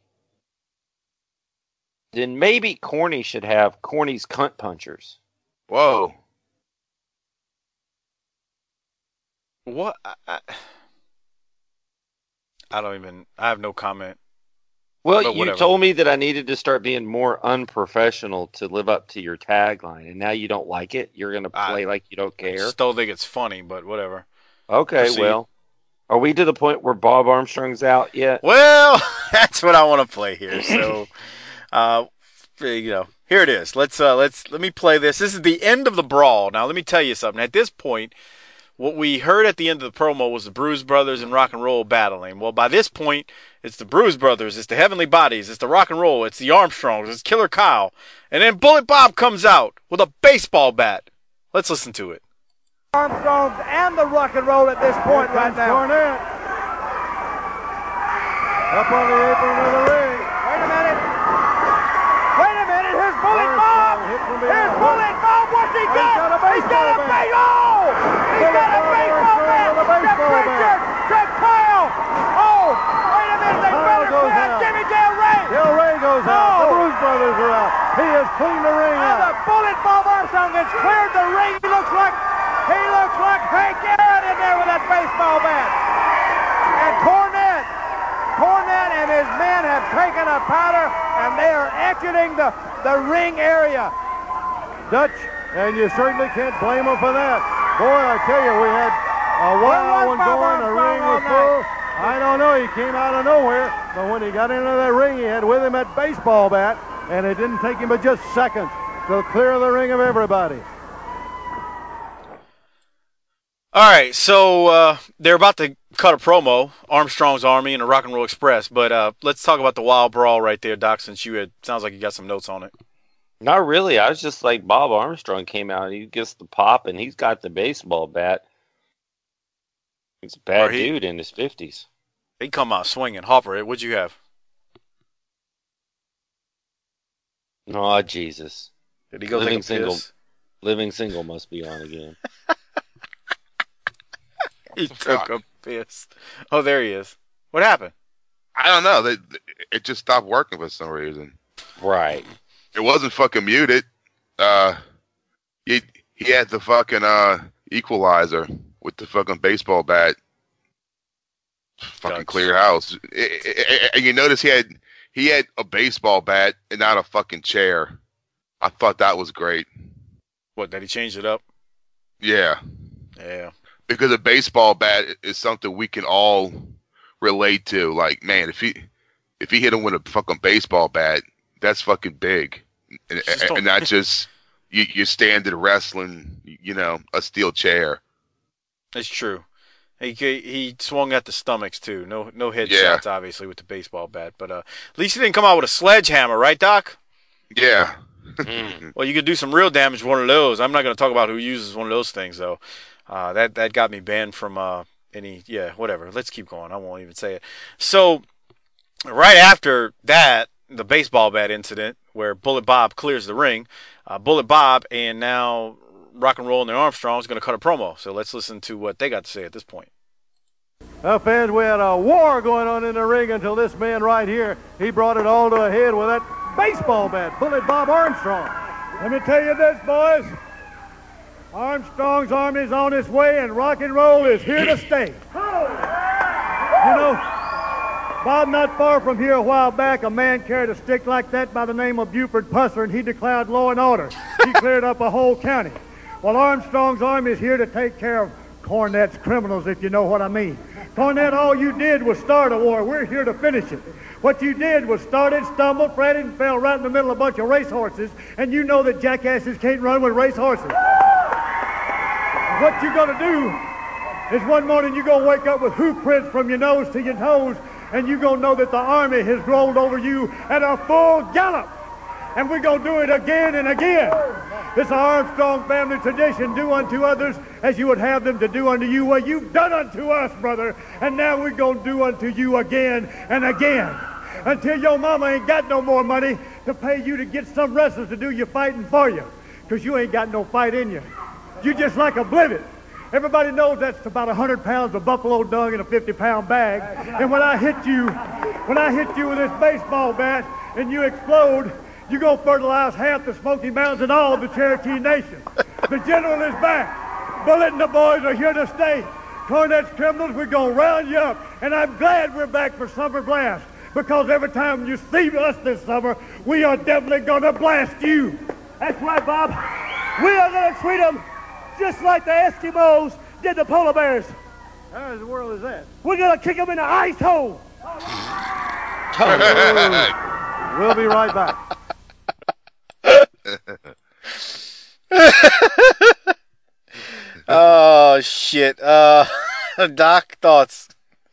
then maybe Corny should have Corny's cunt punchers. Whoa. What? I have no comment. Well, you told me that I needed to start being more unprofessional to live up to your tagline, and now you don't like it? You're going to play like you don't care? I still think it's funny, but whatever. Okay, Proceed. Well, are we to the point where Bob Armstrong's out yet? Well, that's what I want to play here. So, here it is. Let me play this. This is the end of the brawl. Now, let me tell you something. At this point, what we heard at the end of the promo was the Bruise Brothers and Rock and Roll battling. Well, by this point, it's the Bruise Brothers, it's the Heavenly Bodies, it's the Rock and Roll, it's the Armstrongs, it's Killer Kyle. And then Bullet Bob comes out with a baseball bat. Let's listen to it. Armstrongs and the Rock and Roll at this point right now. Cornette. Up on the apron of the ring. Wait a minute. Here's Bullet Bob. What's he got? He's got a baseball. He's got a baseball bat. To Pritchard. To Kyle. Oh, wait a minute. They better grab Jimmy Del Rey. Del Rey goes out. The Bruce Brothers are out. He has cleaned the ring out. The Bullet Bob Armstrong has cleared the ring. He looks like Hank Aaron in there with that baseball bat. And Cornette and his men have taken a powder, and they are exiting the ring area. Dutch, and you certainly can't blame him for that. Boy, I tell you, we had a wild one going. The ring was full. I don't know. He came out of nowhere, but when he got into that ring, he had with him that baseball bat, and it didn't take him but just seconds to clear the ring of everybody. All right, so they're about to cut a promo, Armstrong's Army and the Rock and Roll Express, but let's talk about the Wild Brawl right there, Doc, since sounds like you got some notes on it. Not really. I was just like, Bob Armstrong came out, he gets the pop, and he's got the baseball bat. He's a bad dude in his 50s. He come out swinging. Hopper, what'd you have? Oh, Jesus. Did he go take a piss? Living Single must be on again. He took a piss. Oh, there he is. What happened? I don't know. It just stopped working for some reason. Right. It wasn't fucking muted. He had the fucking equalizer with the fucking baseball bat. Fucking clear house. And you notice he had a baseball bat and not a fucking chair. I thought that was great. What, that he changed it up? Yeah. Yeah. Because a baseball bat is something we can all relate to. Like, man, if he hit him with a fucking baseball bat, that's fucking big. And not just your standard wrestling, a steel chair. It's true. He swung at the stomachs too. No headshots, obviously, with the baseball bat. But at least he didn't come out with a sledgehammer, right, Doc? Yeah. Well, you could do some real damage with one of those. I'm not going to talk about who uses one of those things, though. That got me banned from whatever. Let's keep going. I won't even say it. So, right after that, the baseball bat incident where Bullet Bob clears the ring, Bullet Bob and now Rock and Roll and the Armstrongs going to cut a promo. So let's listen to what they got to say at this point. Well, fans, we had a war going on in the ring until this man right here, he brought it all to a head with that baseball bat, Bullet Bob Armstrong. Let me tell you this, boys. Armstrong's Army is on its way, and Rock and Roll is here to stay. You know, Bob, not far from here a while back, a man carried a stick like that by the name of Buford Pusser, and he declared law and order. He cleared up a whole county. Well, Armstrong's Army is here to take care of Cornette's criminals, if you know what I mean. Cornette, all you did was start a war. We're here to finish it. What you did was started, stumbled, fretted, and fell right in the middle of a bunch of racehorses, and you know that jackasses can't run with racehorses. What you're going to do is one morning you're going to wake up with hoof prints from your nose to your toes, and you're going to know that the Army has rolled over you at a full gallop. And we're going to do it again and again. It's an Armstrong family tradition. Do unto others as you would have them to do unto you. Well, you've done unto us, brother, and now we're going to do unto you again and again. Until your mama ain't got no more money to pay you to get some wrestlers to do your fighting for you. Because you ain't got no fight in you. You just like a blivet. Everybody knows that's about 100 pounds of buffalo dung in a 50-pound bag. And when I hit you with this baseball bat and you explode, you're going to fertilize half the Smoky Mountains and all of the Cherokee Nation. The general is back. Bullet and the boys are here to stay. Cornette's criminals, we're going to round you up. And I'm glad we're back for Summer Blast. Because every time you see us this summer, we are definitely going to blast you. That's right, Bob. We are going to treat them just like the Eskimos did the polar bears. How in the world is that? We're going to kick them in the ice hole. We'll be right back. Oh, shit. Doc, thoughts?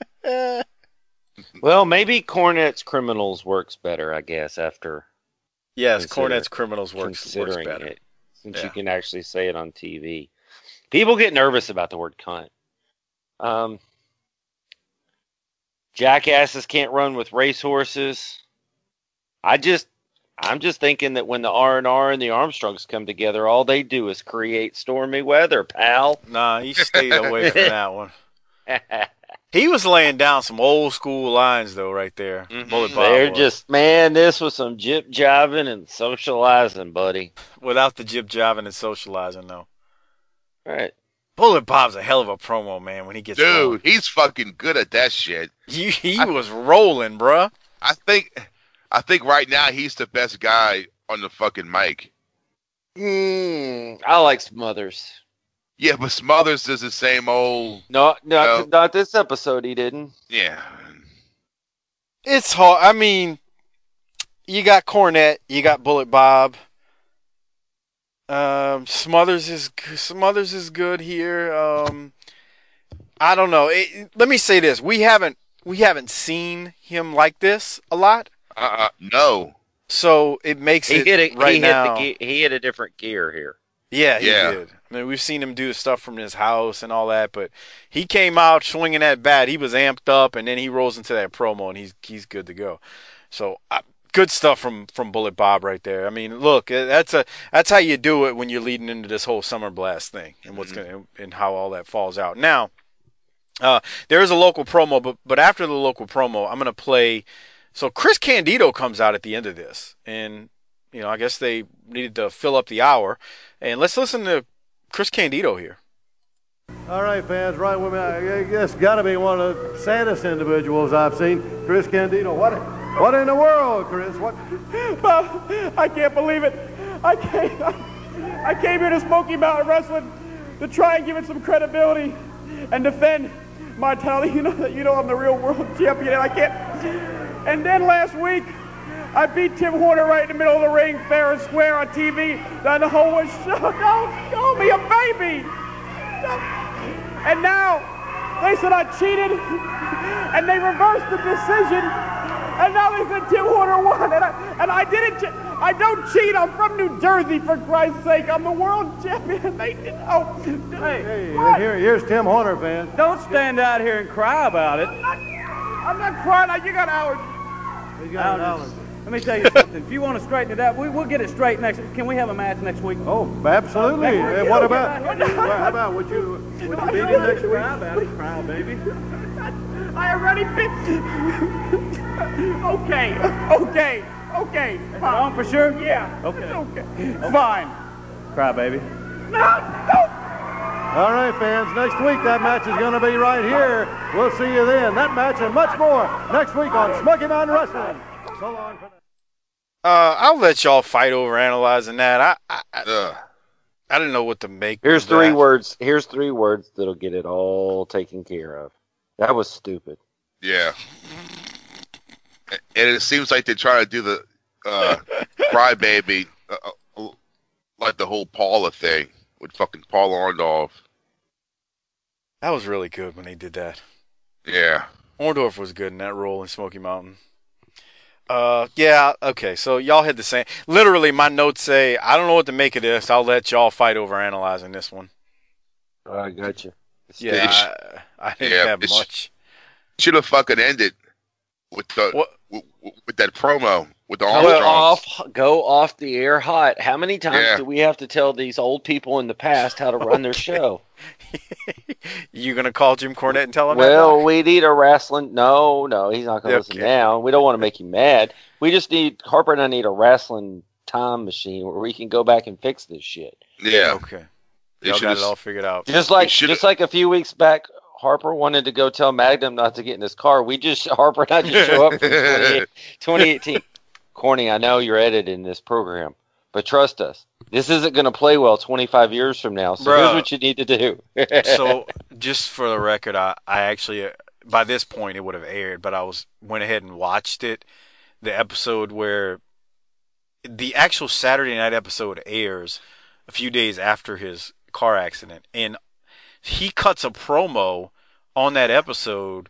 Well, maybe Cornette's Criminals works better, I guess, after... Yes, Cornette's Criminals works better. It, since you can actually say it on TV. People get nervous about the word cunt. Jackasses can't run with racehorses. I I'm just thinking that when the R&R and the Armstrongs come together, all they do is create stormy weather, pal. Nah, he stayed away from that one. He was laying down some old school lines, though, right there. Bullet Bob They're was. just, man, this was some jip-jiving and socializing, buddy. Without the jib-jiving and socializing, though. Right. Bullet Bob's a hell of a promo, man, when he gets Dude, he's fucking good at that shit. He was rolling, bruh. I think right now he's the best guy on the fucking mic. I like Smothers. Yeah, but Smothers is the same old. No, not this episode. He didn't. Yeah. It's hard. I mean, you got Cornette, you got Bullet Bob. Smothers is good here. I don't know. Let me say this: we haven't seen him like this a lot. No. So it makes He hit a different gear here. Yeah, he did. I mean, we've seen him do stuff from his house and all that, but he came out swinging that bat. He was amped up, and then he rolls into that promo, and he's good to go. So good stuff from Bullet Bob right there. I mean, look, that's how you do it when you're leading into this whole Summer Blast thing and and how all that falls out. Now, there is a local promo, but after the local promo, I'm gonna play. So Chris Candido comes out at the end of this, and I guess they needed to fill up the hour. And let's listen to Chris Candido here. All right, fans, right with me. I guess got to be one of the saddest individuals I've seen. Chris Candido. What in the world, Chris? What? Bob, I can't believe it. I came here to Smoky Mountain Wrestling to try and give it some credibility and defend my title. You know I'm the real world champion. I can't. And then last week, I beat Tim Horner right in the middle of the ring, fair and square on TV. And the whole was, don't call me a baby. And now, they said I cheated, and they reversed the decision. And now they said Tim Horner won, and I didn't. I don't cheat. I'm from New Jersey, for Christ's sake. I'm the world champion. They did. Hey, here's Tim Horner, fans. Don't stand out here and cry about it. I'm not crying. You got allergies. He's got allergies. Let me tell you something. If you want to straighten it out, we'll get it straight next. Can we have a match next week? Oh, absolutely. Hey, what about? How about would you beat him next week? Cry about it, cry, baby. I already beat. Okay. On for sure? Yeah. Okay. Fine. Cry, baby. No. All right, fans. Next week, that match is going to be right here. We'll see you then. That match and much more next week on Smoky Mountain Wrestling. So long for now. I'll let y'all fight over analyzing that. I didn't know what to make. Here's of three that. words. Here's 3 words that'll get it all taken care of. That was stupid. Yeah. And it seems like they're trying to do the crybaby, like the whole Paula thing with fucking Paul Orndorff. That was really good when they did that. Yeah. Orndorff was good in that role in Smoky Mountain. Yeah, okay, so y'all had the same. Literally, my notes say, I don't know what to make of this. I'll let y'all fight over analyzing this one. I got you. Yeah, I didn't have much. Should have fucking ended with with that promo with the Armstrongs. Go off the air hot. How many times do we have to tell these old people in the past how to run their show? You gonna call Jim Cornette and tell him? Well, we need a wrestling. No, he's not gonna listen now. We don't want to make you mad. We just need Harper and I need a wrestling time machine where we can go back and fix this shit. Yeah. Okay. Y'all got it all figured out. Just like a few weeks back, Harper wanted to go tell Magnum not to get in his car. Harper and I just show up for 2018. Corny, I know you're editing this program, but trust us, this isn't going to play well 25 years from now. So here's what you need to do. So, just for the record, I actually, by this point it would have aired, but I went ahead and watched it. The episode where the actual Saturday night episode airs a few days after his car accident, and he cuts a promo on that episode,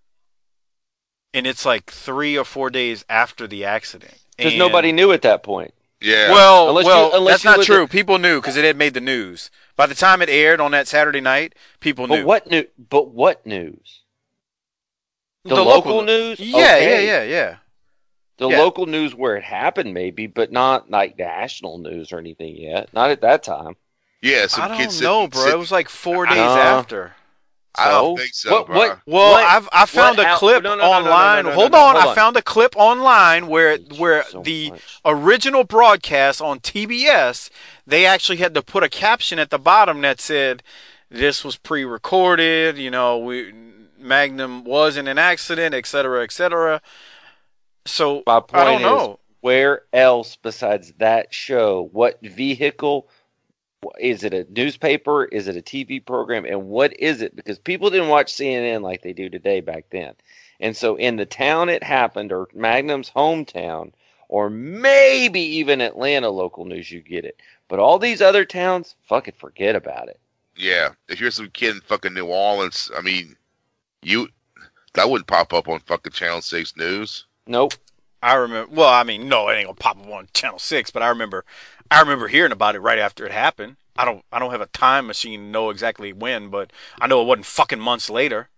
and it's like 3 or 4 days after the accident. Because nobody knew at that point. Yeah. Well, that's not true. People knew because it had made the news. By the time it aired on that Saturday night, people knew. But what news? The local news? Yeah, okay. yeah. The local news where it happened, maybe, but not like national news or anything yet. Not at that time. Yeah, I don't know, bro. It was like 4 days after. I don't think so, bro. I found a clip online. Hold on. I found a clip online where the original broadcast on TBS, they actually had to put a caption at the bottom that said, "This was pre-recorded. You know, Magnum was in an accident, etc., etc." So my point I don't know. Is, where else besides that show? What vehicle? Is it a newspaper? Is it a TV program? And what is it? Because people didn't watch CNN like they do today back then. And so in the town it happened, or Magnum's hometown, or maybe even Atlanta local news, you get it. But all these other towns, fucking forget about it. Yeah. If you're some kid in fucking New Orleans, I mean, that wouldn't pop up on fucking Channel 6 News. Nope. I remember. Well, I mean, no, it ain't gonna pop up on Channel 6. But I remember hearing about it right after it happened. I don't have a time machine to know exactly when, but I know it wasn't fucking months later.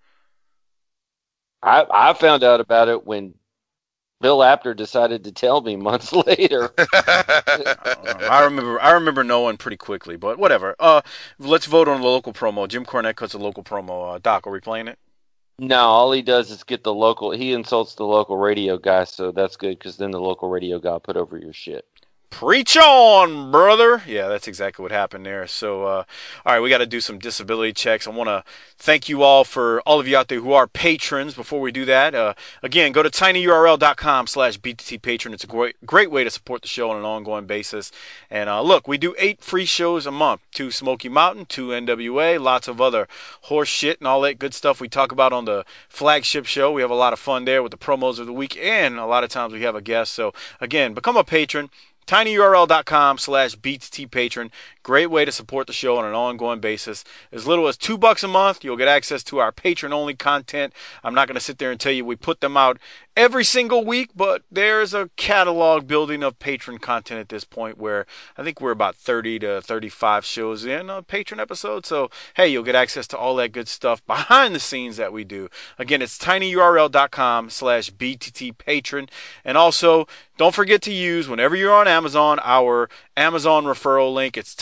I found out about it when Bill Apter decided to tell me months later. I remember knowing pretty quickly, but whatever. Let's vote on the local promo. Jim Cornette cuts a local promo. Doc, are we playing it? No, all he does is get the local. He insults the local radio guy, so that's good because then the local radio guy put over your shit. Preach on, brother. Yeah, that's exactly what happened there. So, all right, we got to do some disability checks. I want to thank you all for all of you out there who are patrons. Before we do that, again, go to tinyurl.com/bttpatron. It's a great way to support the show on an ongoing basis. And look, we do 8 free shows a month. 2 Smoky Mountain, 2 NWA, lots of other horse shit and all that good stuff we talk about on the flagship show. We have a lot of fun there with the promos of the week, and a lot of times we have a guest. So, again, become a patron. tinyurl.com/bttpatron. Great way to support the show on an ongoing basis. As little as $2 a month, you'll get access to our patron-only content. I'm not going to sit there and tell you we put them out every single week, but there's a catalog building of patron content at this point where I think we're about 30 to 35 shows in a patron episode. So, hey, you'll get access to all that good stuff behind the scenes that we do. Again, it's tinyurl.com/bttpatron. And also, don't forget to use, whenever you're on Amazon, our Amazon referral link. It's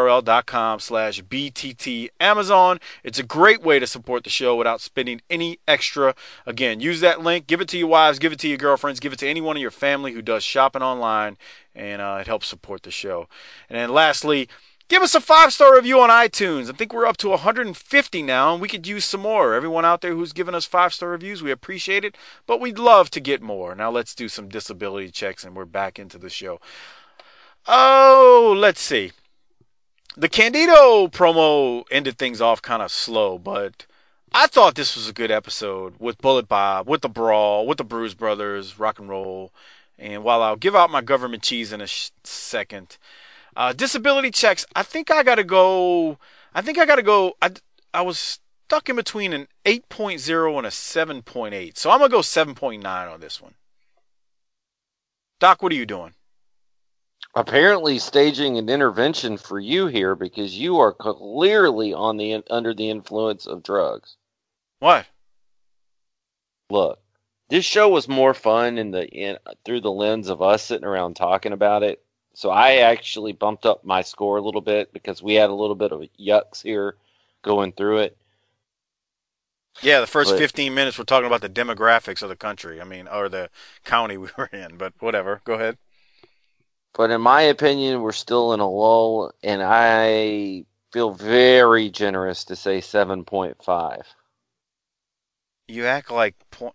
tinyurl.com/bttamazon. It's a great way to support the show without spending any extra. Again, use that link. Give it to your wives. Give it to your girlfriends. Give it to anyone in your family who does shopping online. And it helps support the show. And then lastly, give us a 5-star review on iTunes. I think we're up to 150 now, and we could use some more. Everyone out there who's given us 5-star reviews, we appreciate it, but we'd love to get more. Now let's do some disability checks, and we're back into the show. Oh, let's see. The Candido promo ended things off kind of slow, but I thought this was a good episode with Bullet Bob, with the Brawl, with the Bruise Brothers, Rock and Roll. And while I'll give out my government cheese in a second, disability checks, I think I got to go. I was stuck in between an 8.0 and a 7.8. So I'm going to go 7.9 on this one. Doc, what are you doing? Apparently staging an intervention for you here because you are clearly under the influence of drugs. What? Look, this show was more fun through the lens of us sitting around talking about it. So I actually bumped up my score a little bit because we had a little bit of yucks here going through it. Yeah, the first 15 minutes we're talking about the demographics of the country. I mean, or the county we were in, but whatever. Go ahead. But in my opinion, we're still in a lull, and I feel very generous to say 7.5. You act like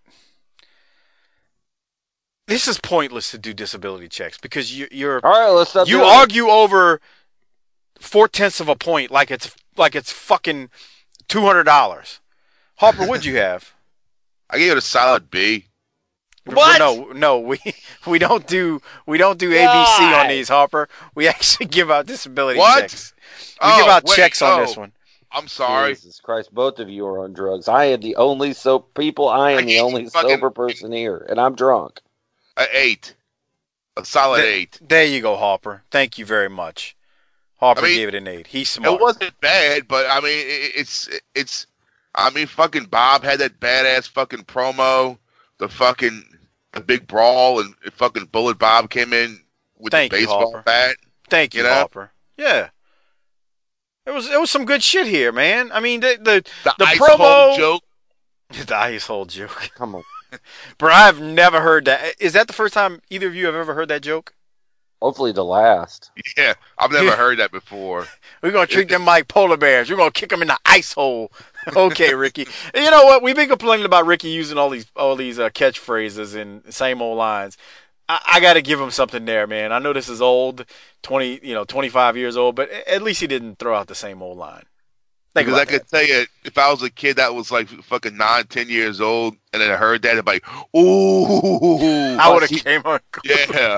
this is pointless to do disability checks because you're all right. Let's stop. You argue over 0.4 of a point like it's fucking $200. Harper, what'd you have? I gave it a solid B. What? No, we don't do ABC on these, Harper. We actually give out disability checks. We give out checks on this one. I'm sorry. Jesus Christ, both of you are on drugs. I am the only sober person here, and I'm drunk. An 8. A solid 8. There you go, Harper. Thank you very much. Harper gave it an 8. He's smart. It wasn't bad, but I mean, it's. I mean, fucking Bob had that badass fucking promo. The fucking a big brawl and fucking Bullet Bob came in with the baseball bat. Thank you, Hopper. Yeah. It was some good shit here, man. I mean, the ice promo hole joke. The ice hole joke. Come on. Bro, I've never heard that. Is that the first time either of you have ever heard that joke? Hopefully the last. Yeah, I've never heard that before. We're going to treat them like polar bears. We're going to kick them in the ice hole. Okay, Ricky. And you know what? We've been complaining about Ricky using all these catchphrases and same old lines. I got to give him something there, man. I know this is old, 25 years old, but at least he didn't throw out the same old line. Because I could tell you, if I was a kid that was like fucking 9, 10 years old, and then I heard that, I'd be like, ooh. I would have came on. Yeah.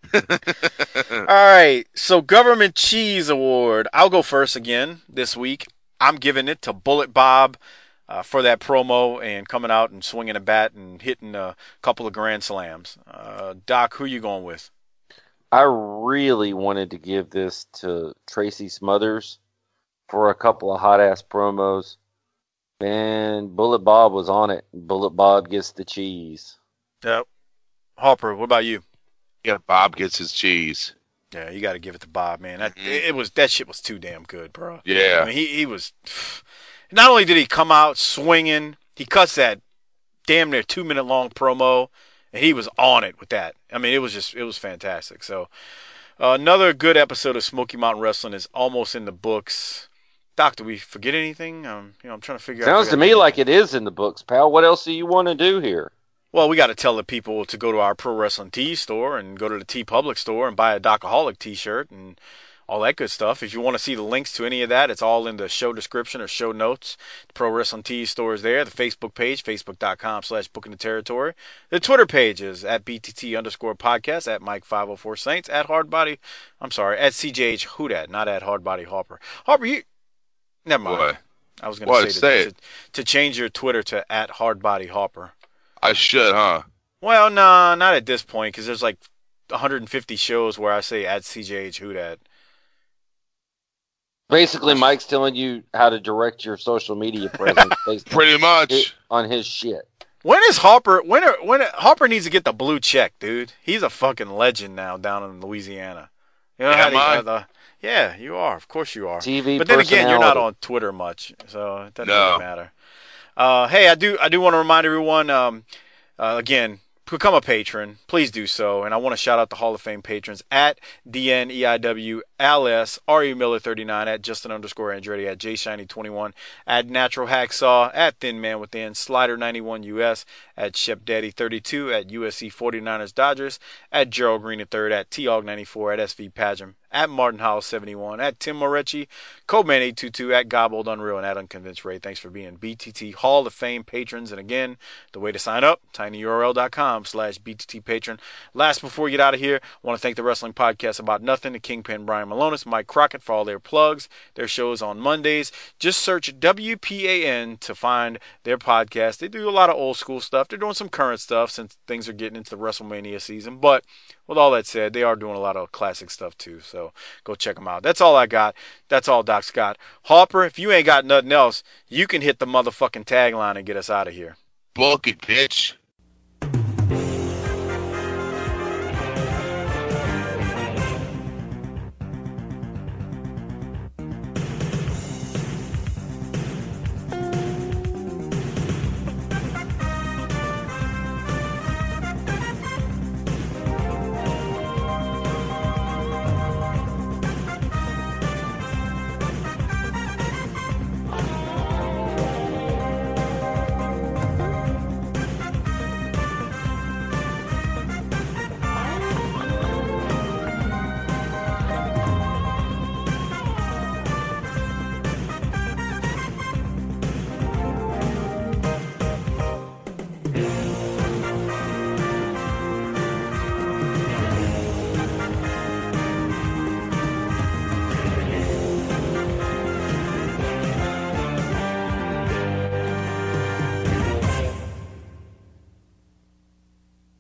All right, so Government Cheese Award. I'll go first again this week. I'm giving it to Bullet Bob for that promo and coming out and swinging a bat and hitting a couple of grand slams. Doc, who you going with? I really wanted to give this to Tracy Smothers for a couple of hot-ass promos. Man, Bullet Bob was on it. Bullet Bob gets the cheese. Yep. Harper, what about you? Yeah, Bob gets his cheese. Yeah, you got to give it to Bob, man. That shit was too damn good, bro. Yeah. I mean, he was. Not only did he come out swinging, he cuts that damn near 2-minute long promo, and he was on it with that. I mean, it was fantastic. So, another good episode of Smoky Mountain Wrestling is almost in the books. Doc, did we forget anything? I'm trying to figure out. Sounds to me like it is in the books, pal. What else do you want to do here? Well, we got to tell the people to go to our Pro Wrestling Tees store and go to the Tee Public store and buy a Docaholic t-shirt and all that good stuff. If you want to see the links to any of that, it's all in the show description or show notes. The Pro Wrestling Tees store is there. The Facebook page, facebook.com/bookingtheterritory. The Twitter page is at BTT_podcast, at Mike504Saints, at CJH Houdat, not at Hardbody Harper. Harper, never mind. What? I was going to say to change your Twitter to at Hardbody Harper. I should, huh? Well, no, not at this point, because there's like 150 shows where I say at CJH Houdat. Basically, Mike's telling you how to direct your social media presence pretty much on his shit. When is Harper? Harper needs to get the blue check, dude. He's a fucking legend now down in Louisiana. You know yeah, you are. Of course you are. TV but then again, you're not on Twitter much, so it doesn't really matter. Hey, I do want to remind everyone, again, become a patron. Please do so. And I want to shout out the Hall of Fame patrons at DNEIWLS, RE Miller 39, at Justin_Andretti, at JShiny21, at Natural Hacksaw, at Thin Man Within, Slider 91 US, at Shep Daddy 32, at USC 49ers Dodgers, at Gerald Green III, at T-Og 94, at SV Pageant, at Martin Howell 71, at Tim Moretti, Codeman 822, at Gobbled Unreal, and at Unconvinced Ray. Thanks for being BTT Hall of Fame patrons. And again, the way to sign up, tinyurl.com/BTT patron. Last, before we get out of here, I want to thank the Wrestling Podcast About Nothing, the Kingpin Brian Malonis, Mike Crockett for all their plugs. Their shows on Mondays. Just search WPAN to find their podcast. They do a lot of old school stuff. They're doing some current stuff since things are getting into the WrestleMania season. But with all that said, they are doing a lot of classic stuff too. So go check them out. That's all I got. That's all Doc's got. Harper, if you ain't got nothing else, you can hit the motherfucking tagline and get us out of here. Book it, bitch.